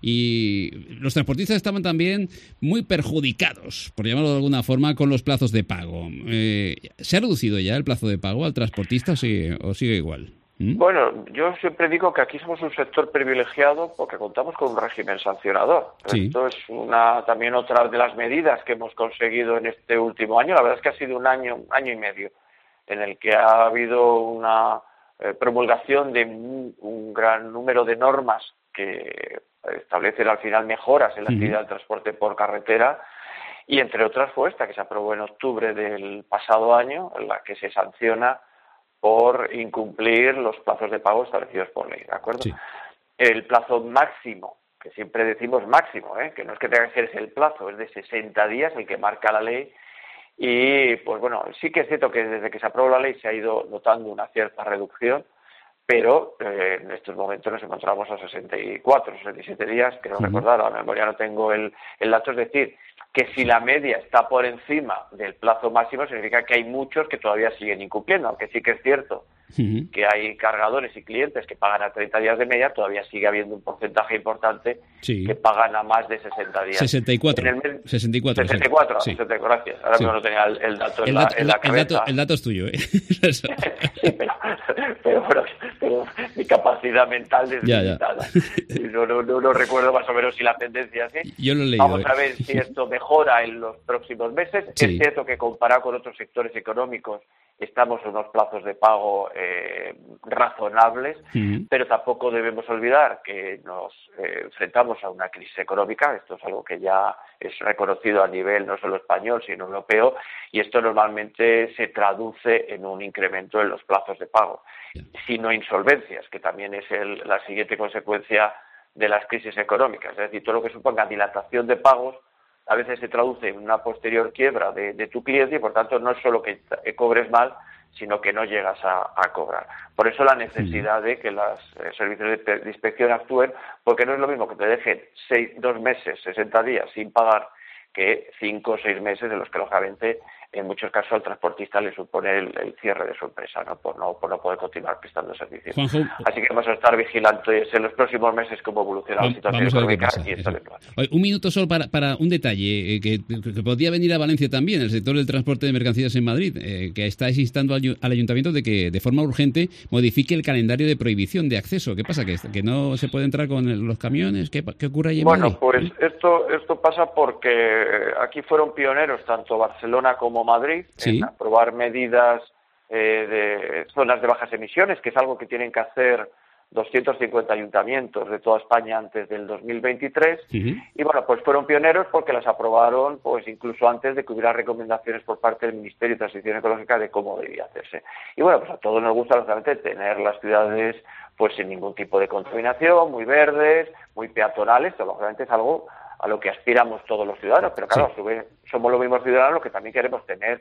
y los transportistas estaban también muy perjudicados, por llamarlo de alguna forma, con los plazos de pago. eh, ¿se ha reducido ya el plazo de pago al transportista o sigue, o sigue igual? ¿Mm? Bueno, yo siempre digo que aquí somos un sector privilegiado porque contamos con un régimen sancionador. Sí. Esto es una también otra de las medidas que hemos conseguido en este último año. La verdad es que ha sido un año, un año y medio en el que ha habido una eh, promulgación de un, un gran número de normas que establecen al final mejoras en la actividad del transporte por carretera, y entre otras fue esta que se aprobó en octubre del pasado año, en la que se sanciona por incumplir los plazos de pago establecidos por ley, ¿de acuerdo? Sí. El plazo máximo, que siempre decimos máximo, ¿eh? que no es que tenga que ser ese el plazo, es de sesenta días el que marca la ley, y pues bueno, sí que es cierto que desde que se aprobó la ley se ha ido notando una cierta reducción, pero eh, en estos momentos nos encontramos a sesenta y cuatro, sesenta y siete días, creo uh-huh. recordar, a la memoria no tengo el, el dato, es decir, que si la media está por encima del plazo máximo, significa que hay muchos que todavía siguen incumpliendo, aunque sí que es cierto uh-huh. que hay cargadores y clientes que pagan a treinta días de media, todavía sigue habiendo un porcentaje importante sí. que pagan a más de sesenta días. sesenta y cuatro. En el mes... sesenta y cuatro, sesenta y cuatro, sí. sesenta y cuatro, gracias. Ahora sí. mismo no tenía el, el dato en, el la, dato, en la el cabeza. Dato, el dato es tuyo, ¿eh? sí, pero, pero, pero, pero mi capacidad mental es ya, limitada. Ya. No, no, no, no recuerdo más o menos si la tendencia es así. Yo lo he leído. Vamos a ver si esto mejora en los próximos meses. Sí. Es cierto que comparado con otros sectores económicos estamos en unos plazos de pago eh, razonables, uh-huh. pero tampoco debemos olvidar que nos eh, enfrentamos a una crisis económica. Esto es algo que ya es reconocido a nivel no solo español, sino europeo, y esto normalmente se traduce en un incremento en los plazos de pago, yeah. sino insolvencias, que también es el, la siguiente consecuencia de las crisis económicas. Es decir, todo lo que suponga dilatación de pagos a veces se traduce en una posterior quiebra de, de tu cliente y, por tanto, no es solo que cobres mal, sino que no llegas a, a cobrar. Por eso la necesidad de que los eh, servicios de, de inspección actúen, porque no es lo mismo que te dejen seis, dos meses, sesenta días sin pagar, que cinco o seis meses en los que, lógicamente, en muchos casos al transportista le supone el, el cierre de su empresa, ¿no? Por no por no poder continuar prestando servicios. Juanjo, así que vamos a estar vigilantes en los próximos meses cómo evoluciona la situación económica y esto Oye, un minuto solo para, para un detalle eh, que, que podría venir a Valencia también, el sector del transporte de mercancías en Madrid, eh, que está instando al, al ayuntamiento de que de forma urgente modifique el calendario de prohibición de acceso. ¿Qué pasa? ¿Que, que no se puede entrar con el, los camiones? ¿Qué, qué ocurre allí en Bueno, Madrid? pues ¿Eh? esto esto pasa porque aquí fueron pioneros tanto Barcelona como Madrid ¿Sí? en aprobar medidas eh, de zonas de bajas emisiones, que es algo que tienen que hacer doscientos cincuenta ayuntamientos de toda España antes del dos mil veintitrés. Uh-huh. Y bueno, pues fueron pioneros porque las aprobaron pues incluso antes de que hubiera recomendaciones por parte del Ministerio de Transición Ecológica de cómo debía hacerse. Y bueno, pues a todos nos gusta lógicamente tener las ciudades pues sin ningún tipo de contaminación, muy verdes, muy peatonales. Esto lógicamente es algo a lo que aspiramos todos los ciudadanos, pero claro, sí. a su vez somos los mismos ciudadanos que también queremos tener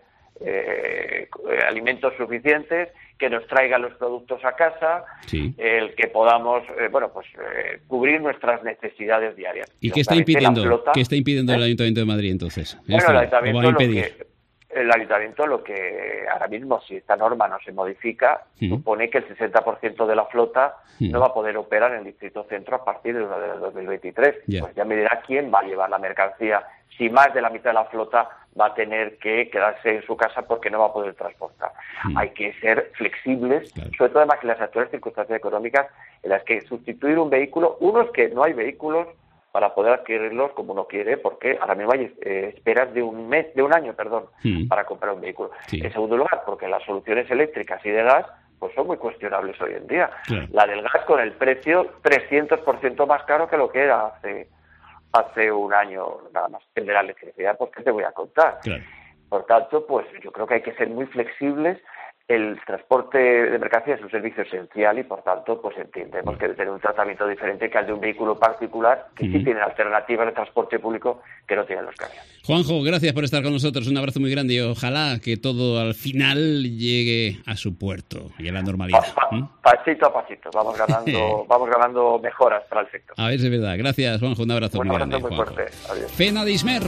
eh, alimentos suficientes, que nos traigan los productos a casa, sí. el que podamos, eh, bueno, pues eh, cubrir nuestras necesidades diarias. ¿Y qué está impidiendo, flota, ¿qué está impidiendo ¿eh? el Ayuntamiento de Madrid entonces? Bueno, ¿Esto, el Ayuntamiento va a impedir? Lo que, el Ayuntamiento lo que ahora mismo, si esta norma no se modifica, uh-huh. supone que el sesenta por ciento de la flota uh-huh. no va a poder operar en el Distrito Centro a partir de dos mil veintitrés. Yeah. Pues ya me dirá quién va a llevar la mercancía, si más de la mitad de la flota va a tener que quedarse en su casa porque no va a poder transportar. Uh-huh. Hay que ser flexibles, claro. sobre todo además en las actuales circunstancias económicas en las que sustituir un vehículo, uno es que no hay vehículos para poder adquirirlos como uno quiere, porque ahora mismo hay eh, esperas de un mes, de un año, perdón, sí. para comprar un vehículo. Sí. En segundo lugar, porque las soluciones eléctricas y de gas pues son muy cuestionables hoy en día. Claro. La del gas con el precio trescientos por ciento más caro que lo que era hace hace un año, nada más. El de la electricidad, pues, ¿qué te voy a contar? Claro. Por tanto, pues yo creo que hay que ser muy flexibles. El transporte de mercancías es un servicio esencial y, por tanto, pues entendemos que debe tener un tratamiento diferente que al de un vehículo particular, que uh-huh. sí tiene alternativas de transporte público que no tienen los camiones. Juanjo, gracias por estar con nosotros. Un abrazo muy grande y ojalá que todo al final llegue a su puerto y a la normalidad. Pa, pa, ¿Mm? Pasito a pasito. Vamos ganando, vamos ganando mejoras para el sector. A ver si es verdad. Gracias, Juanjo. Un abrazo un muy abrazo grande. muy fuerte. Adiós. Fena Dismer.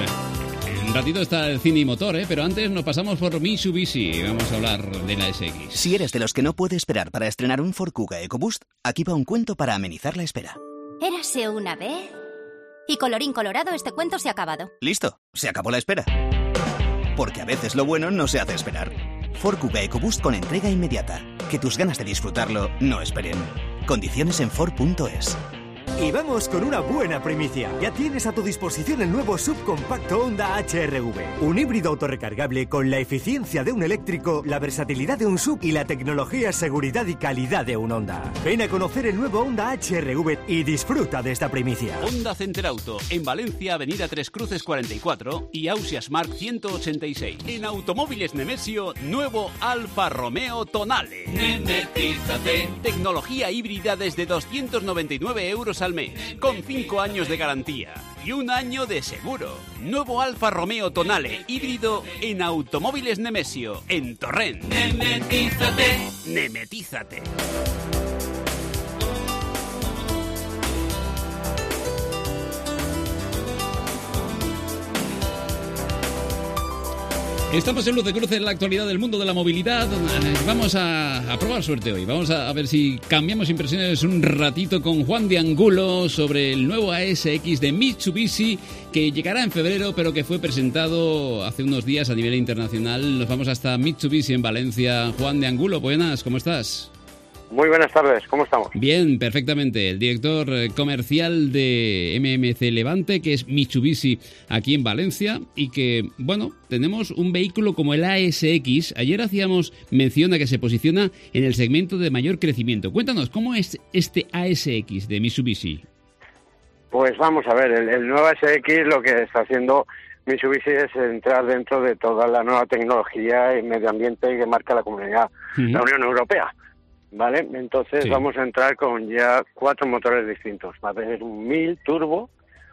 Un ratito está el cine y motor, ¿eh? Pero antes nos pasamos por Mitsubishi. Vamos a hablar de la S X. Si eres de los que no puede esperar para estrenar un Ford Kuga EcoBoost, aquí va un cuento para amenizar la espera. Érase una vez... Y colorín colorado, este cuento se ha acabado. Listo, se acabó la espera. Porque a veces lo bueno no se hace esperar. Ford Kuga EcoBoost con entrega inmediata. Que tus ganas de disfrutarlo no esperen. Condiciones en Ford punto es. Y vamos con una buena primicia. Ya tienes a tu disposición el nuevo subcompacto Honda H R V. Un híbrido autorrecargable con la eficiencia de un eléctrico, la versatilidad de un sub y la tecnología, seguridad y calidad de un Honda. Ven a conocer el nuevo Honda H R V y disfruta de esta primicia. Honda Center Auto, en Valencia, Avenida Tres Cruces cuarenta y cuatro y Ausias Mark ciento ochenta y seis. En Automóviles Nemesio, nuevo Alfa Romeo Tonale. Nemetízate. Tecnología híbrida desde doscientos noventa y nueve euros al mes, con cinco años de garantía y un año de seguro. Nuevo Alfa Romeo Tonale híbrido en Automóviles Nemesio, en Torrent. Nemetízate. Nemetízate. Estamos en Luz de Cruce en la actualidad del mundo de la movilidad. Vamos a, a probar suerte hoy. Vamos a, a ver si cambiamos impresiones un ratito con Juan de Angulo sobre el nuevo A S X de Mitsubishi que llegará en febrero, pero que fue presentado hace unos días a nivel internacional. Nos vamos hasta Mitsubishi en Valencia. Juan de Angulo, buenas, ¿cómo estás? Muy buenas tardes, ¿cómo estamos? Bien, perfectamente. El director comercial de M M C Levante, que es Mitsubishi aquí en Valencia, y que, bueno, tenemos un vehículo como el A S X. Ayer hacíamos mención a que se posiciona en el segmento de mayor crecimiento. Cuéntanos, ¿cómo es este A S X de Mitsubishi? Pues vamos a ver, el, el nuevo A S X lo que está haciendo Mitsubishi es entrar dentro de toda la nueva tecnología y medio ambiente que marca la comunidad, uh-huh. la Unión Europea. ¿Vale? Entonces sí. vamos a entrar con ya cuatro motores distintos. Va a tener un mil turbo,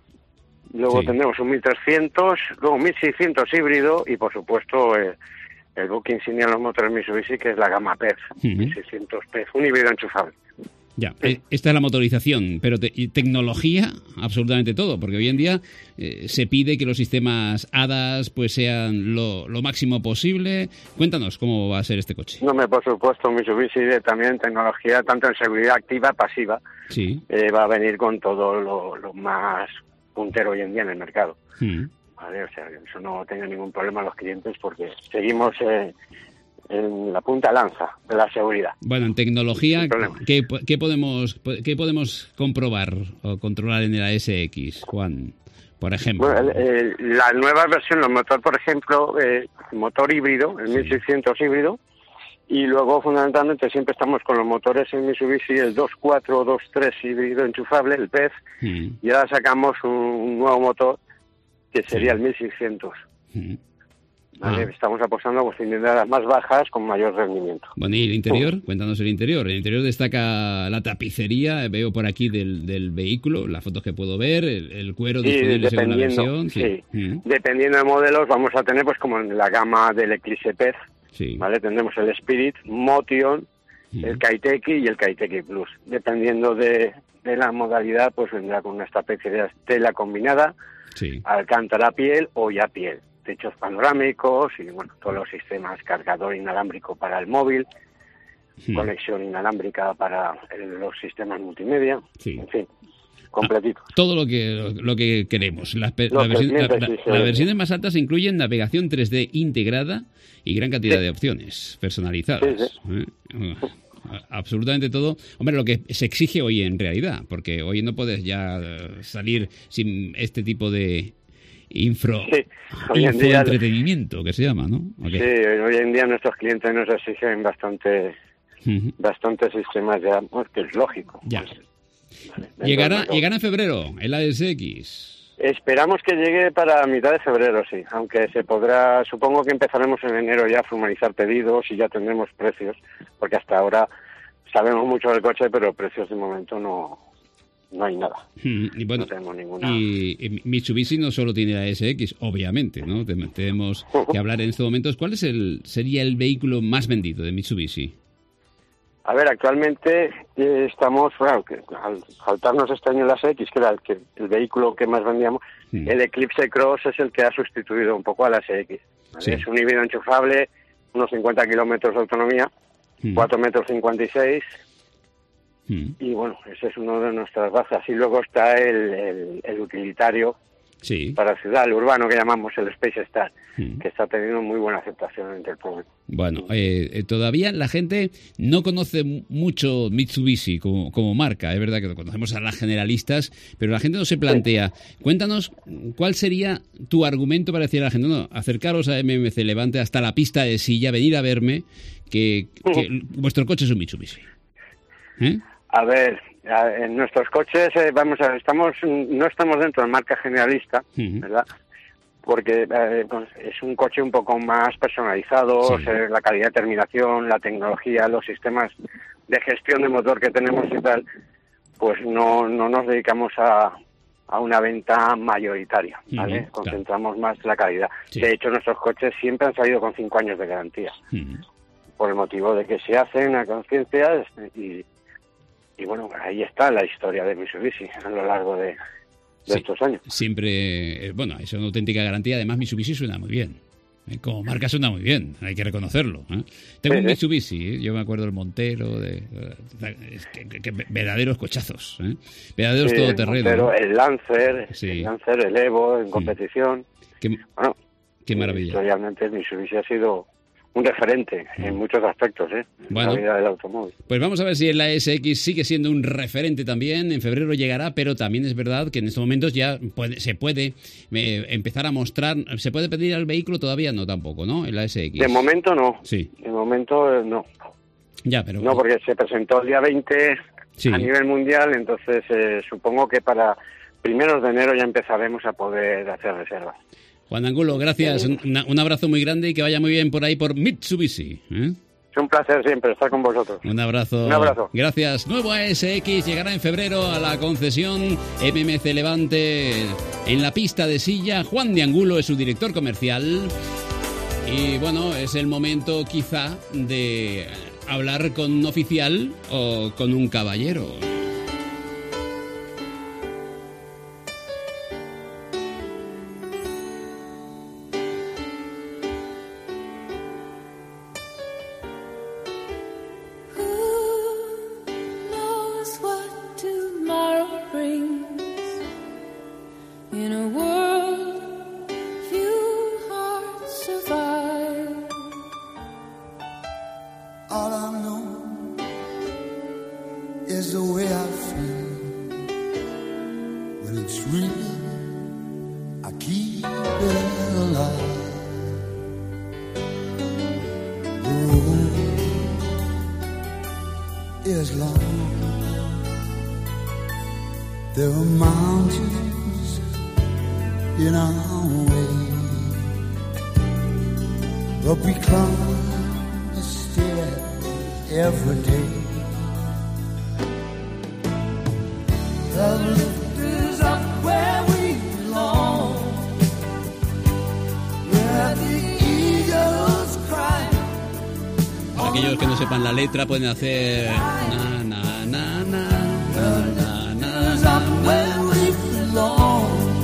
luego sí. tendremos un mil trescientos, luego un mil seiscientos híbrido y por supuesto el, el buque insignia de los motores Mitsubishi, que es la gama P E F, uh-huh. mil seiscientos P E F, un híbrido enchufable. Ya, sí. Esta es la motorización, pero te, tecnología, absolutamente todo, porque hoy en día eh, se pide que los sistemas A D A S pues sean lo, lo máximo posible. Cuéntanos cómo va a ser este coche. No, me por supuesto, Mitsubishi también tecnología, tanto en seguridad activa, pasiva, sí. eh, va a venir con todo lo, lo más puntero hoy en día en el mercado. Mm. Vale, o sea, eso no tenga ningún problema a los clientes porque seguimos... Eh, en la punta lanza de la seguridad. Bueno, en tecnología, ¿qué, qué podemos qué podemos comprobar o controlar en el A S X, Juan, por ejemplo? Bueno, el, el, la nueva versión, el motor, por ejemplo, eh, motor híbrido, el sí. mil seiscientos híbrido, y luego fundamentalmente siempre estamos con los motores en Mitsubishi, el dos cuatro, dos tres híbrido enchufable, el P E F, mm. y ahora sacamos un, un nuevo motor que sería sí. el mil seiscientos. Mm. Vale, ah. Estamos apostando por cilindradas más bajas con mayor rendimiento. Bueno, ¿y el interior? Cuéntanos el interior. El interior destaca la tapicería, veo por aquí del, del vehículo, las fotos que puedo ver, el, el cuero sí, disponible según la versión. Sí. Sí. Mm. Dependiendo de modelos vamos a tener, pues como en la gama del Eclipse P E F, sí. ¿vale? Tendremos el Spirit, Motion, mm. el Kaiteki y el Kaiteki Plus. Dependiendo de, de la modalidad, pues vendrá con una tapicería tela combinada, sí. alcántara piel o ya piel. Techos panorámicos y bueno, todos los sistemas, cargador inalámbrico para el móvil, sí. conexión inalámbrica para el, los sistemas multimedia, sí. en fin, completitos. Ah, todo lo que lo que queremos. Las, la versión, la, la, sí, las versiones más altas incluyen navegación tres D integrada y gran cantidad sí. de opciones personalizadas. Sí, sí. ¿Eh? Absolutamente todo. Hombre, lo que se exige hoy en realidad, porque hoy no puedes ya salir sin este tipo de infro, sí, hoy en día, entretenimiento que se llama, ¿no? Okay. Sí, hoy en día nuestros clientes nos exigen bastante uh-huh. bastantes sistemas ya, pues, que es lógico. Ya. Pues, vale, llegará, llegará en febrero el A S X. Esperamos que llegue para mitad de febrero, sí, aunque se podrá, supongo que empezaremos en enero ya a formalizar pedidos y ya tendremos precios, porque hasta ahora sabemos mucho del coche, pero precios de momento no no hay nada. Mm, y bueno, no tenemos ninguna. Y, y Mitsubishi no solo tiene la S X, obviamente, ¿no? Tenemos que hablar en estos momentos. ¿Cuál es el sería el vehículo más vendido de Mitsubishi? A ver, actualmente eh, estamos, bueno, que, al faltarnos este año el A S X, que era el, que, el vehículo que más vendíamos, mm. el Eclipse Cross es el que ha sustituido un poco al A S X. ¿Vale? Sí. Es un híbrido enchufable, unos cincuenta kilómetros de autonomía, mm. cuatro metros cincuenta y seis. Mm. Y bueno, ese es uno de nuestras bazas. Y luego está el, el, el utilitario, sí. para ciudad, el urbano que llamamos el Space Star, mm. que está teniendo muy buena aceptación entre el público. Bueno, eh, todavía la gente no conoce mucho Mitsubishi como, como marca. Es verdad que lo conocemos a las generalistas, pero la gente no se plantea. Sí. Cuéntanos, ¿cuál sería tu argumento para decir a la gente, no, acercaros a M M C Levante hasta la pista de silla, venir a verme, que, que uh-huh. vuestro coche es un Mitsubishi? ¿Eh? A ver, en nuestros coches, eh, vamos a ver, estamos, no estamos dentro de marca generalista, uh-huh. ¿verdad? Porque eh, pues es un coche un poco más personalizado, sí. o sea, la calidad de terminación, la tecnología, los sistemas de gestión de motor que tenemos y tal, pues no, no nos dedicamos a, a una venta mayoritaria, ¿vale? Uh-huh, Concentramos claro. más la calidad. Sí. De hecho, nuestros coches siempre han salido con cinco años de garantía, uh-huh. por el motivo de que se hacen a conciencia y... Y bueno, ahí está la historia de Mitsubishi a lo largo de, de sí, estos años. Siempre, bueno, es una auténtica garantía. Además, Mitsubishi suena muy bien. ¿eh? Como marca suena muy bien, hay que reconocerlo. ¿eh? Tengo sí, un Mitsubishi, ¿eh? Yo me acuerdo del Montero, de, de que, que, que verdaderos cochazos, ¿eh? verdaderos sí, todoterreno. El Montero, el Lancer, sí. el Lancer, el Evo en competición. Qué, bueno, qué maravilla. Realmente Mitsubishi ha sido un referente en muchos aspectos, ¿eh? Bueno, la vida del automóvil. Pues vamos a ver si el A S X sigue siendo un referente también. En febrero llegará, pero también es verdad que en estos momentos ya puede, se puede eh, empezar a mostrar. ¿Se puede pedir al vehículo? Todavía no, tampoco, ¿no? El A S X. De momento no. Sí. De momento no. Ya, pero... No, porque se presentó el día veinte sí. a nivel mundial, entonces eh, supongo que para primeros de enero ya empezaremos a poder hacer reservas. Juan Angulo, gracias. Un, un abrazo muy grande y que vaya muy bien por ahí por Mitsubishi. ¿eh? Es un placer siempre estar con vosotros. Un abrazo. Un abrazo. Gracias. Nuevo A S X llegará en febrero a la concesión M M C Levante en la pista de silla. Juan de Angulo es su director comercial. Y bueno, es el momento quizá de hablar con un oficial o con un caballero. La letra pueden hacer na, na, na, na, na, na, na, na.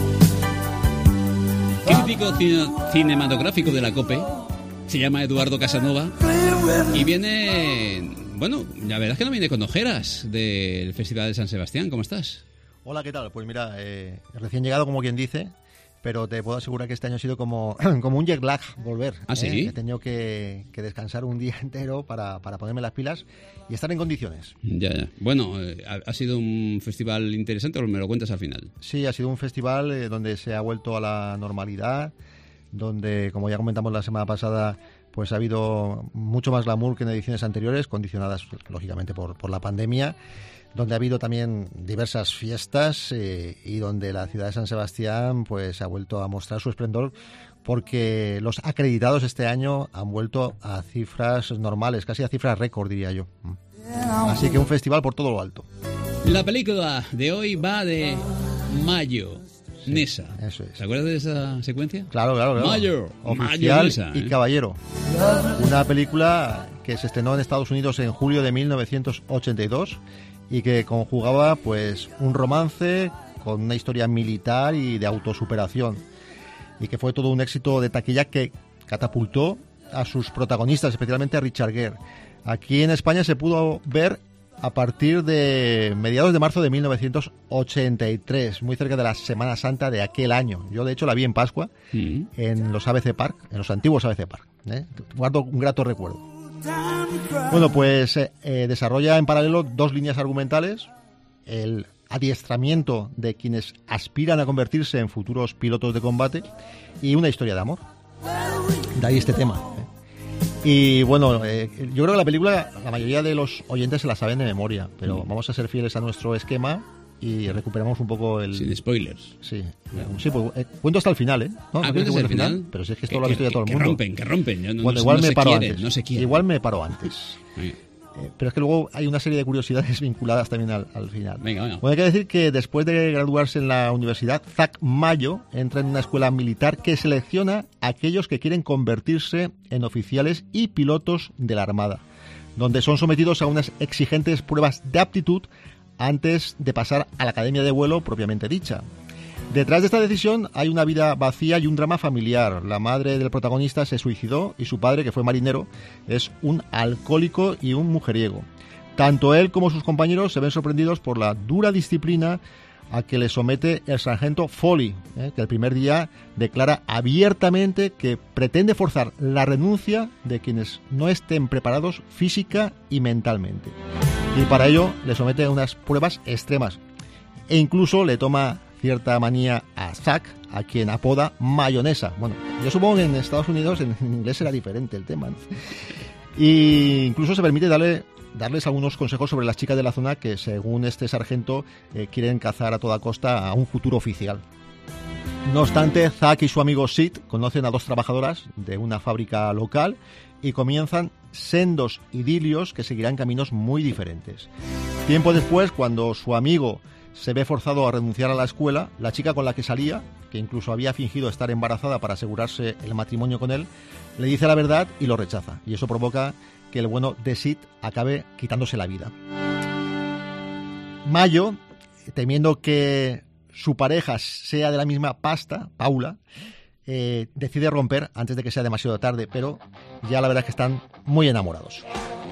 Crítico cine, cinematográfico de la COPE, se llama Eduardo Casanova y viene, bueno, la verdad es que no viene con ojeras del Festival de San Sebastián. ¿Cómo estás? Hola, ¿qué tal? Pues mira, eh, recién llegado, como quien dice, pero te puedo asegurar que este año ha sido como, como un jet lag volver. ¿Ah, sí? ¿eh? He tenido que, que descansar un día entero para, para ponerme las pilas y estar en condiciones. Ya, ya. Bueno, eh, ha, ha sido un festival interesante, o me lo cuentas al final. Sí, ha sido un festival eh, donde se ha vuelto a la normalidad, donde, como ya comentamos la semana pasada, pues ha habido mucho más glamour que en ediciones anteriores, condicionadas, lógicamente, por, por la pandemia, donde ha habido también diversas fiestas eh, y donde la ciudad de San Sebastián pues ha vuelto a mostrar su esplendor, porque los acreditados este año han vuelto a cifras normales, casi a cifras récord, diría yo. Así que un festival por todo lo alto. La película de hoy va de Mayo. Sí, Nessa. Eso es. ¿Se acuerdas de esa secuencia? Claro, claro, claro. Mayo. Oficial Mayo Nessa, y ¿eh? Caballero. Una película que se estrenó en Estados Unidos en julio de mil novecientos ochenta y dos y que conjugaba pues un romance con una historia militar y de autosuperación, y que fue todo un éxito de taquilla que catapultó a sus protagonistas, especialmente a Richard Gere. Aquí en España se pudo ver a partir de mediados de marzo de mil novecientos ochenta y tres, muy cerca de la Semana Santa de aquel año. Yo, de hecho, la vi en Pascua, mm. en los A B C Park, en los antiguos A B C Park. ¿eh? Guardo un grato recuerdo. Bueno, pues eh, eh, desarrolla en paralelo dos líneas argumentales: el adiestramiento de quienes aspiran a convertirse en futuros pilotos de combate y una historia de amor. De ahí este tema. ¿eh? Y bueno, eh, yo creo que la película la mayoría de los oyentes se la saben de memoria, pero mm. vamos a ser fieles a nuestro esquema y recuperamos un poco el... Sin spoilers. Sí, no. sí pues, eh, cuento hasta el final, ¿eh? ¿No? Ah, ¿No ¿cuentas hasta el final? final? Pero si es que esto que, lo ha visto ya todo el mundo. Que rompen, que rompen. Yo no, bueno, no, igual no me se paro quieren, antes. No se quieren. Igual me paro antes. Sí. Eh, pero es que luego hay una serie de curiosidades vinculadas también al, al final. Venga, venga. Bueno, hay que decir que después de graduarse en la universidad, Zack Mayo entra en una escuela militar que selecciona a aquellos que quieren convertirse en oficiales y pilotos de la Armada, donde son sometidos a unas exigentes pruebas de aptitud antes de pasar a la academia de vuelo propiamente dicha. Detrás de esta decisión hay una vida vacía y un drama familiar. La madre del protagonista se suicidó y su padre, que fue marinero, es un alcohólico y un mujeriego. Tanto él como sus compañeros se ven sorprendidos por la dura disciplina a que le somete el sargento Foley, ¿eh? que el primer día declara abiertamente que pretende forzar la renuncia de quienes no estén preparados física y mentalmente. Y para ello le somete a unas pruebas extremas. E incluso le toma cierta manía a Zack, a quien apoda mayonesa. Bueno, yo supongo que en Estados Unidos en inglés era diferente el tema, ¿no? Y incluso se permite darle, darles algunos consejos sobre las chicas de la zona que, según este sargento, eh, quieren cazar a toda costa a un futuro oficial. No obstante, Zack y su amigo Sid conocen a dos trabajadoras de una fábrica local y comienzan sendos idilios que seguirán caminos muy diferentes. Tiempo después, cuando su amigo se ve forzado a renunciar a la escuela, la chica con la que salía, que incluso había fingido estar embarazada para asegurarse el matrimonio con él, le dice la verdad y lo rechaza. Y eso provoca que el bueno de Sid acabe quitándose la vida. Mayo, temiendo que su pareja sea de la misma pasta, Paula, eh, decide romper antes de que sea demasiado tarde, pero ya la verdad es que están muy enamorados.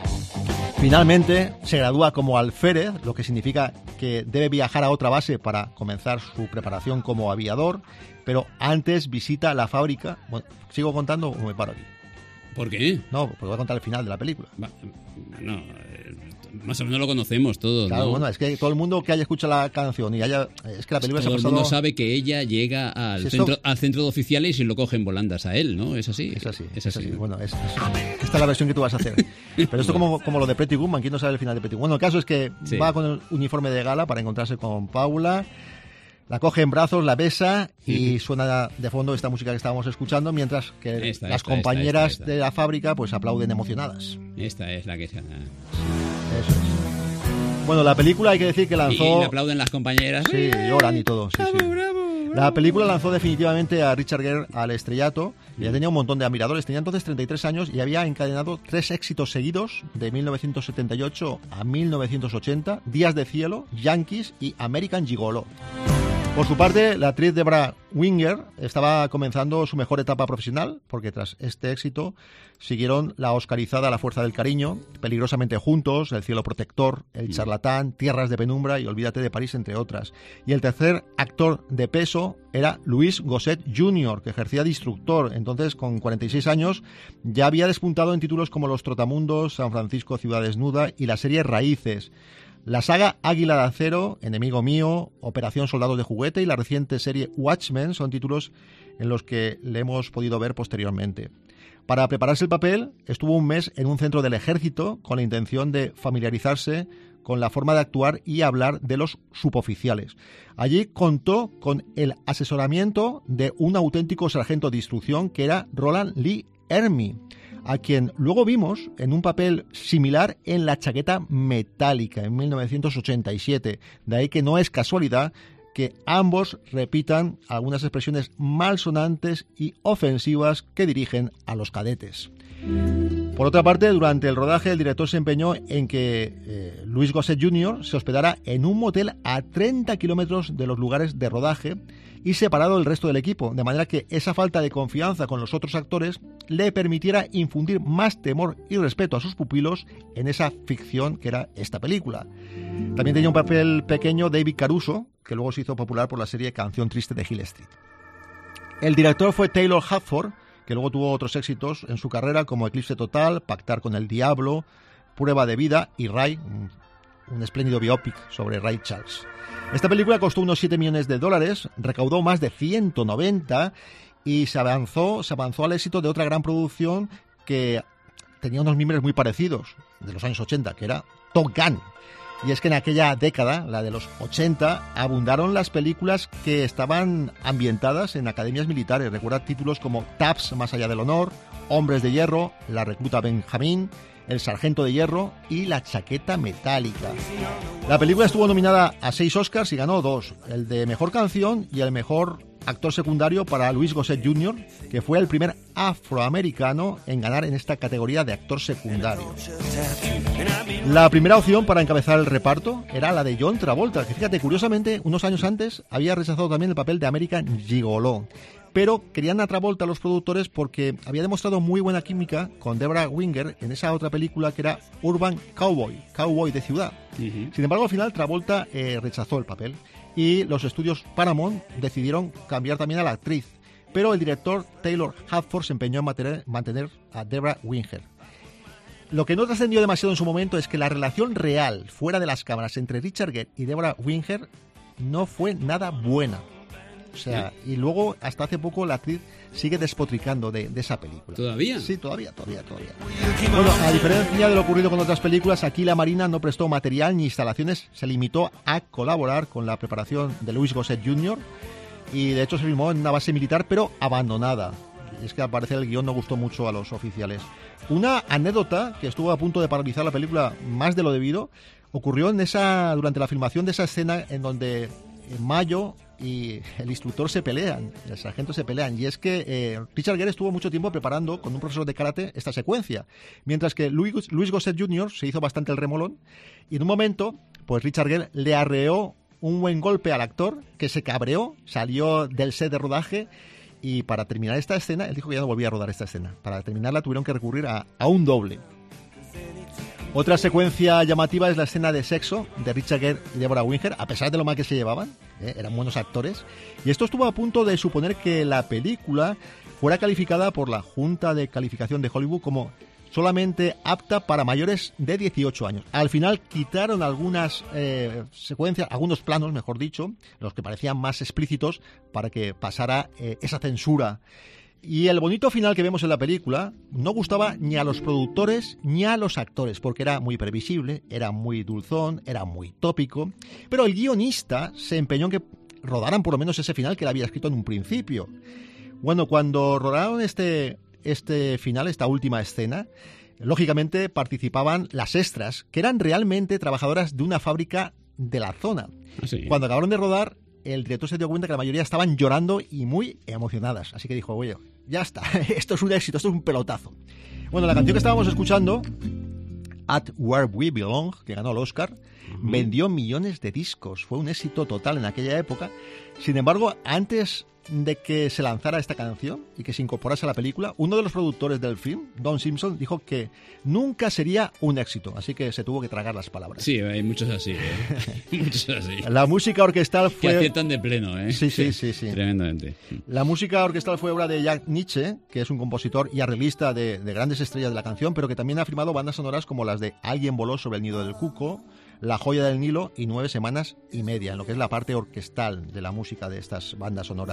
Finalmente se gradúa como alférez, lo que significa que debe viajar a otra base para comenzar su preparación como aviador, pero antes visita la fábrica. Bueno, ¿sigo contando o me paro aquí? ¿Por qué? No, porque voy a contar el final de la película. Bueno, eh, más o menos lo conocemos todos, claro, ¿no? Bueno, es que todo el mundo que haya escuchado la canción y haya... Es que la película todo se ha pasado... el mundo sabe que ella llega al, si centro, esto... al centro de oficiales y lo cogen volandas a él, ¿no? ¿Es así? Es así. Es así. Es así. Bueno, es, es, esta es la versión que tú vas a hacer. Pero esto como, como lo de Pretty Woman, ¿quién no sabe el final de Pretty Woman? Bueno, el caso es que sí. va con el uniforme de gala para encontrarse con Paula... La coge en brazos, la besa y suena de fondo esta música que estábamos escuchando, mientras que esta, las esta, compañeras esta, esta, esta. de la fábrica pues aplauden emocionadas. Esta es la que suena. Eso es. Bueno, la película hay que decir que lanzó... Y le aplauden las compañeras. Sí, lloran y todo. Sí, bravo, sí. bravo, bravo. La película lanzó definitivamente a Richard Gere al estrellato. Ya tenía un montón de admiradores. Tenía entonces treinta y tres años y había encadenado tres éxitos seguidos de mil novecientos setenta y ocho a mil novecientos ochenta. Días de cielo, Yankees y American Gigolo. Por su parte, la actriz Debra Winger estaba comenzando su mejor etapa profesional, porque tras este éxito siguieron la oscarizada La fuerza del cariño, Peligrosamente juntos, El cielo protector, El charlatán, Tierras de penumbra y Olvídate de París, entre otras. Y el tercer actor de peso era Louis Gossett junior, que ejercía de instructor. Entonces, con cuarenta y seis años, ya había despuntado en títulos como Los trotamundos, San Francisco, Ciudad desnuda y la serie Raíces. La saga Águila de acero, Enemigo mío, Operación Soldados de juguete y la reciente serie Watchmen son títulos en los que le hemos podido ver posteriormente. Para prepararse el papel, estuvo un mes en un centro del ejército con la intención de familiarizarse con la forma de actuar y hablar de los suboficiales. Allí contó con el asesoramiento de un auténtico sargento de instrucción que era Roland Lee Ermey, a quien luego vimos en un papel similar en La chaqueta metálica en mil novecientos ochenta y siete. De ahí que no es casualidad que ambos repitan algunas expresiones malsonantes y ofensivas que dirigen a los cadetes. Por otra parte, durante el rodaje el director se empeñó en que eh, Louis Gossett junior se hospedara en un motel a treinta kilómetros de los lugares de rodaje y separado del resto del equipo, de manera que esa falta de confianza con los otros actores le permitiera infundir más temor y respeto a sus pupilos en esa ficción que era esta película. También tenía un papel pequeño David Caruso, que luego se hizo popular por la serie Canción Triste de Hill Street. El director fue Taylor Hackford, que luego tuvo otros éxitos en su carrera como Eclipse Total, Pactar con el Diablo, Prueba de Vida y Ray, un, un espléndido biopic sobre Ray Charles. Esta película costó unos siete millones de dólares, recaudó más de ciento noventa y se avanzó, se avanzó al éxito de otra gran producción que tenía unos mimbres muy parecidos, de los años ochenta, que era Top Gun. Y es que en aquella década, la de los ochenta, abundaron las películas que estaban ambientadas en academias militares. Recuerda títulos como Taps, Más allá del honor, Hombres de hierro, La recluta Benjamín, El sargento de hierro y La chaqueta metálica. La película estuvo nominada a seis Oscars y ganó dos, el de mejor canción y el mejor actor secundario para Louis Gossett junior, que fue el primer afroamericano en ganar en esta categoría de actor secundario. La primera opción para encabezar el reparto era la de John Travolta, que fíjate, curiosamente, unos años antes había rechazado también el papel de American Gigolo. Pero querían a Travolta los productores porque había demostrado muy buena química con Debra Winger en esa otra película que era Urban Cowboy, Cowboy de ciudad. Uh-huh. Sin embargo, al final Travolta eh, rechazó el papel y los estudios Paramount decidieron cambiar también a la actriz. Pero el director Taylor Hackford se empeñó en mantener, mantener a Debra Winger. Lo que no trascendió demasiado en su momento es que la relación real fuera de las cámaras entre Richard Gere y Debra Winger no fue nada buena. O sea, y luego, hasta hace poco, la actriz sigue despotricando de, de esa película. ¿Todavía? Sí, todavía, todavía, todavía. Bueno, a diferencia de lo ocurrido con otras películas, aquí la Marina no prestó material ni instalaciones, se limitó a colaborar con la preparación de Louis Gossett junior y de hecho se filmó en una base militar, pero abandonada. Y es que al parecer el guión no gustó mucho a los oficiales. Una anécdota que estuvo a punto de paralizar la película más de lo debido ocurrió en esa durante la filmación de esa escena en donde Mayo y el instructor se pelean, el sargento se pelean, y es que eh, Richard Gere estuvo mucho tiempo preparando con un profesor de karate esta secuencia, mientras que Louis, Louis Gossett junior se hizo bastante el remolón, y en un momento, pues Richard Gere le arreó un buen golpe al actor, que se cabreó, salió del set de rodaje, y para terminar esta escena, él dijo que ya no volvía a rodar esta escena, para terminarla tuvieron que recurrir a, a un doble. Otra secuencia llamativa es la escena de sexo de Richard Gere y Debra Winger, a pesar de lo mal que se llevaban, ¿eh? Eran buenos actores, y esto estuvo a punto de suponer que la película fuera calificada por la Junta de Calificación de Hollywood como solamente apta para mayores de dieciocho años. Al final quitaron algunas eh, secuencias, algunos planos, mejor dicho, los que parecían más explícitos, para que pasara eh, esa censura. Y el bonito final que vemos en la película no gustaba ni a los productores ni a los actores, porque era muy previsible, era muy dulzón, era muy tópico, pero el guionista se empeñó en que rodaran por lo menos ese final que él había escrito en un principio. Bueno, cuando rodaron este, este final, esta última escena, lógicamente participaban las extras, que eran realmente trabajadoras de una fábrica de la zona. Sí. Cuando acabaron de rodar, el director se dio cuenta que la mayoría estaban llorando y muy emocionadas. Así que dijo, oye, ya está, esto es un éxito, esto es un pelotazo. Bueno, la canción que estábamos escuchando, At Where We Belong, que ganó el Oscar, uh-huh. vendió millones de discos. Fue un éxito total en aquella época. Sin embargo, antes de que se lanzara esta canción y que se incorporase a la película, uno de los productores del film, Don Simpson, dijo que nunca sería un éxito, así que se tuvo que tragar las palabras. Sí, hay muchos así, ¿eh? muchos así. La música orquestal fue... Que aciertan de pleno, ¿eh? Sí, sí, sí, sí. Tremendamente. La música orquestal fue obra de Jack Nitzsche, que es un compositor y arreglista de, de grandes estrellas de la canción, pero que también ha firmado bandas sonoras como las de Alguien voló sobre el nido del cuco, La joya del Nilo y Nueve semanas y media, en lo que es la parte orquestal de la música de estas bandas sonoras.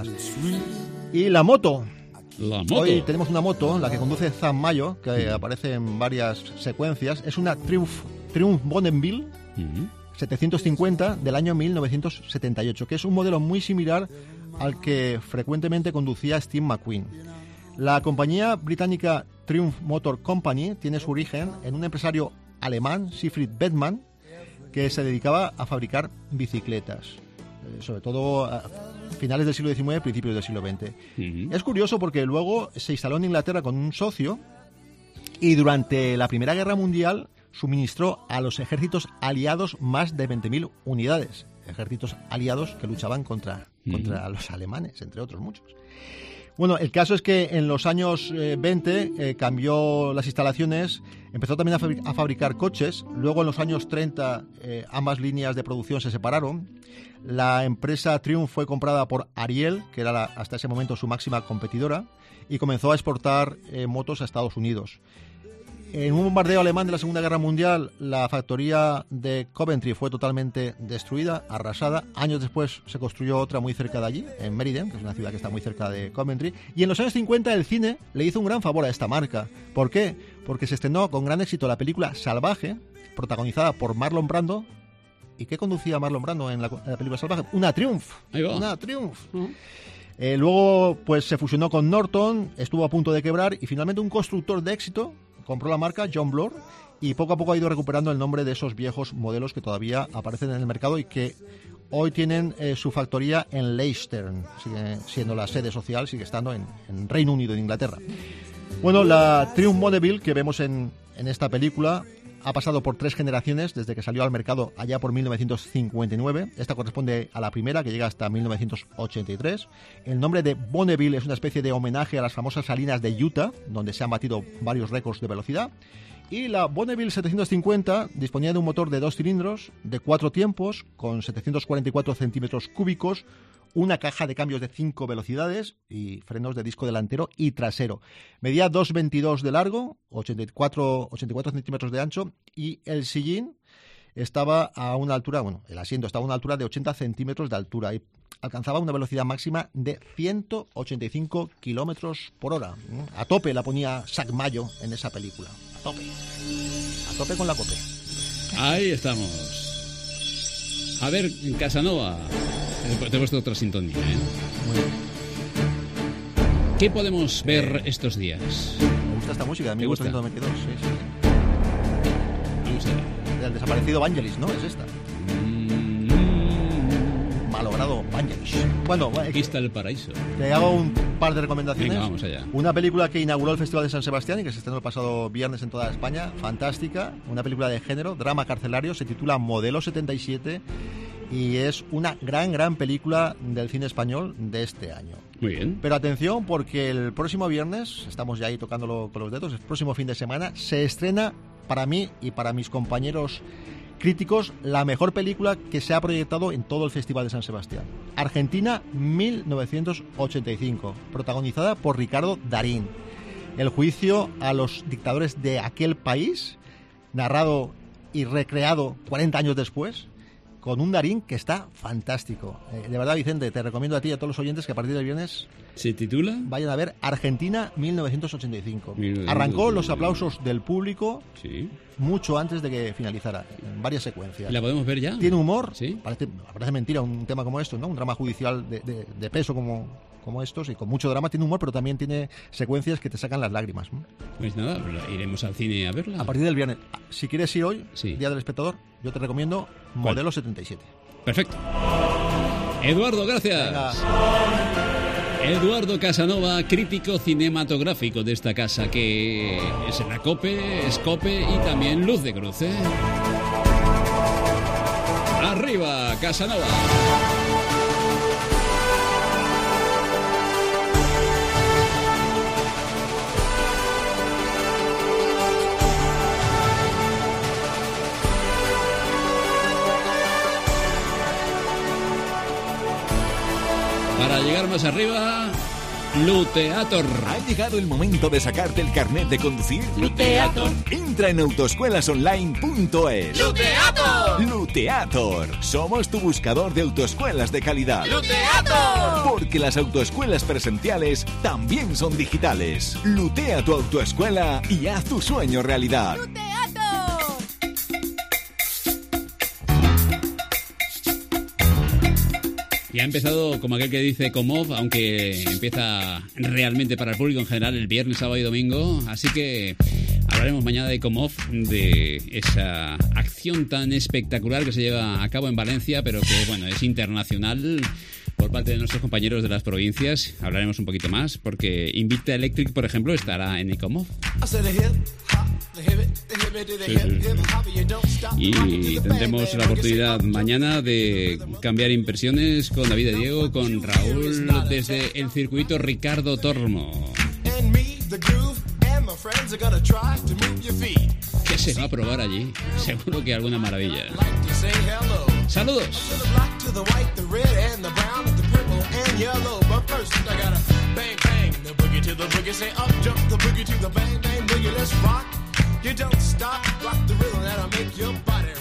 Y la moto. La moto. Hoy tenemos una moto, la que conduce Sam Mayo, que aparece en varias secuencias. Es una Triumph, Triumph Bonneville uh-huh. setecientos cincuenta del año mil novecientos setenta y ocho, que es un modelo muy similar al que frecuentemente conducía Steve McQueen. La compañía británica Triumph Motor Company tiene su origen en un empresario alemán, Siegfried Bettmann, que se dedicaba a fabricar bicicletas. eh, sobre todo a finales del siglo diecinueve, principios del siglo veinte. Uh-huh. Es curioso porque luego se instaló en Inglaterra con un socio y durante la Primera Guerra Mundial suministró a los ejércitos aliados más de veinte mil unidades. Ejércitos aliados que luchaban contra, uh-huh. contra los alemanes, entre otros muchos. Bueno, el caso es que en los años eh, veinte eh, cambió las instalaciones, empezó también a, fabric- a fabricar coches, luego en los años treinta eh, ambas líneas de producción se separaron, la empresa Triumph fue comprada por Ariel, que era la, hasta ese momento su máxima competidora, y comenzó a exportar eh, motos a Estados Unidos. En un bombardeo alemán de la Segunda Guerra Mundial, la factoría de Coventry fue totalmente destruida, arrasada. Años después se construyó otra muy cerca de allí, en Meriden, que es una ciudad que está muy cerca de Coventry. Y en los años cincuenta el cine le hizo un gran favor a esta marca. ¿Por qué? Porque se estrenó con gran éxito la película Salvaje, protagonizada por Marlon Brando. ¿Y qué conducía Marlon Brando en la, en la película Salvaje? Una Triumph. Una Triumph. Uh-huh. Eh, luego pues se fusionó con Norton, estuvo a punto de quebrar y finalmente un constructor de éxito compró la marca, John Bloor, y poco a poco ha ido recuperando el nombre de esos viejos modelos que todavía aparecen en el mercado y que hoy tienen eh, su factoría en Leicester, sigue siendo la sede social, sigue estando en, en Reino Unido, en Inglaterra. Bueno, la Triumph Bonneville que vemos en, en esta película ha pasado por tres generaciones desde que salió al mercado allá por mil novecientos cincuenta y nueve. Esta corresponde a la primera, que llega hasta mil novecientos ochenta y tres. El nombre de Bonneville es una especie de homenaje a las famosas salinas de Utah, donde se han batido varios récords de velocidad. Y la Bonneville setecientos cincuenta disponía de un motor de dos cilindros, de cuatro tiempos, con setecientos cuarenta y cuatro centímetros cúbicos, una caja de cambios de cinco velocidades y frenos de disco delantero y trasero. Medía dos metros veintidós de largo, ochenta y cuatro centímetros de ancho, y el sillín estaba a una altura, bueno, el asiento estaba a una altura de ochenta centímetros de altura y alcanzaba una velocidad máxima de ciento ochenta y cinco kilómetros por hora. A tope la ponía Sac Mayo en esa película. A tope. A tope con la cope. Ahí estamos. A ver, Casanova, te he puesto otra sintonía, ¿eh? Bueno. ¿Qué podemos ver eh, estos días? Me gusta esta música de mil cuatrocientos noventa y dos. Sí, sí. Vamos a ver. Del desaparecido Vangelis, ¿no? Es esta. Mm. Malogrado Vangelis. Bueno, aquí está el paraíso. Te hago un par de recomendaciones. Venga, vamos allá. Una película que inauguró el Festival de San Sebastián y que se estrenó el pasado viernes en toda España. Fantástica. Una película de género, drama carcelario. Se titula Modelo setenta y siete y es una gran, gran película del cine español de este año. Muy bien. Pero atención, porque el próximo viernes, estamos ya ahí tocándolo con los dedos, el próximo fin de semana, se estrena para mí y para mis compañeros críticos la mejor película que se ha proyectado en todo el Festival de San Sebastián. Argentina mil novecientos ochenta y cinco, protagonizada por Ricardo Darín. El juicio a los dictadores de aquel país, narrado y recreado cuarenta años después, con un Darín que está fantástico. Eh, de verdad, Vicente, te recomiendo a ti y a todos los oyentes que a partir del viernes... ¿Se titula? Vayan a ver Argentina mil novecientos ochenta y cinco. Arrancó los aplausos del público sí. mucho antes de que finalizara, en varias secuencias. ¿La podemos ver ya? Tiene humor. ¿Sí? Parece, parece mentira un tema como esto, ¿no? Un drama judicial de, de, de peso como... como estos, y con mucho drama. Tiene humor, pero también tiene secuencias que te sacan las lágrimas. Pues nada, iremos al cine a verla. A partir del viernes. Si quieres ir hoy, sí. Día del Espectador, yo te recomiendo Modelo setenta y siete. Perfecto. Eduardo, gracias. Venga. Eduardo Casanova, crítico cinematográfico de esta casa, que es en la COPE, es COPE y también Luz de Cruz, ¿eh? Arriba, Casanova. Para llegar más arriba, Luteator. ¿Ha llegado el momento de sacarte el carnet de conducir? Luteator. Entra en autoescuelasonline punto es. ¡Luteator! Luteator. Somos tu buscador de autoescuelas de calidad. ¡Luteator! Porque las autoescuelas presenciales también son digitales. Lutea tu autoescuela y haz tu sueño realidad. ¡Luteator! Y ha empezado, como aquel que dice, Comov, aunque empieza realmente para el público en general el viernes, sábado y domingo. Así que a Hablaremos mañana de Comov, de esa acción tan espectacular que se lleva a cabo en Valencia, pero que, bueno, es internacional por parte de nuestros compañeros de las provincias. Hablaremos un poquito más, porque Invicta Electric, por ejemplo, estará en Ecomov. Sí, sí, sí. Y tendremos la oportunidad mañana de cambiar impresiones con David de Diego, con Raúl, desde el circuito Ricardo Tormo. ¿Qué se va a probar allí? Seguro que alguna maravilla. ¡Saludos! You don't stop, rock the rhythm that'll make your body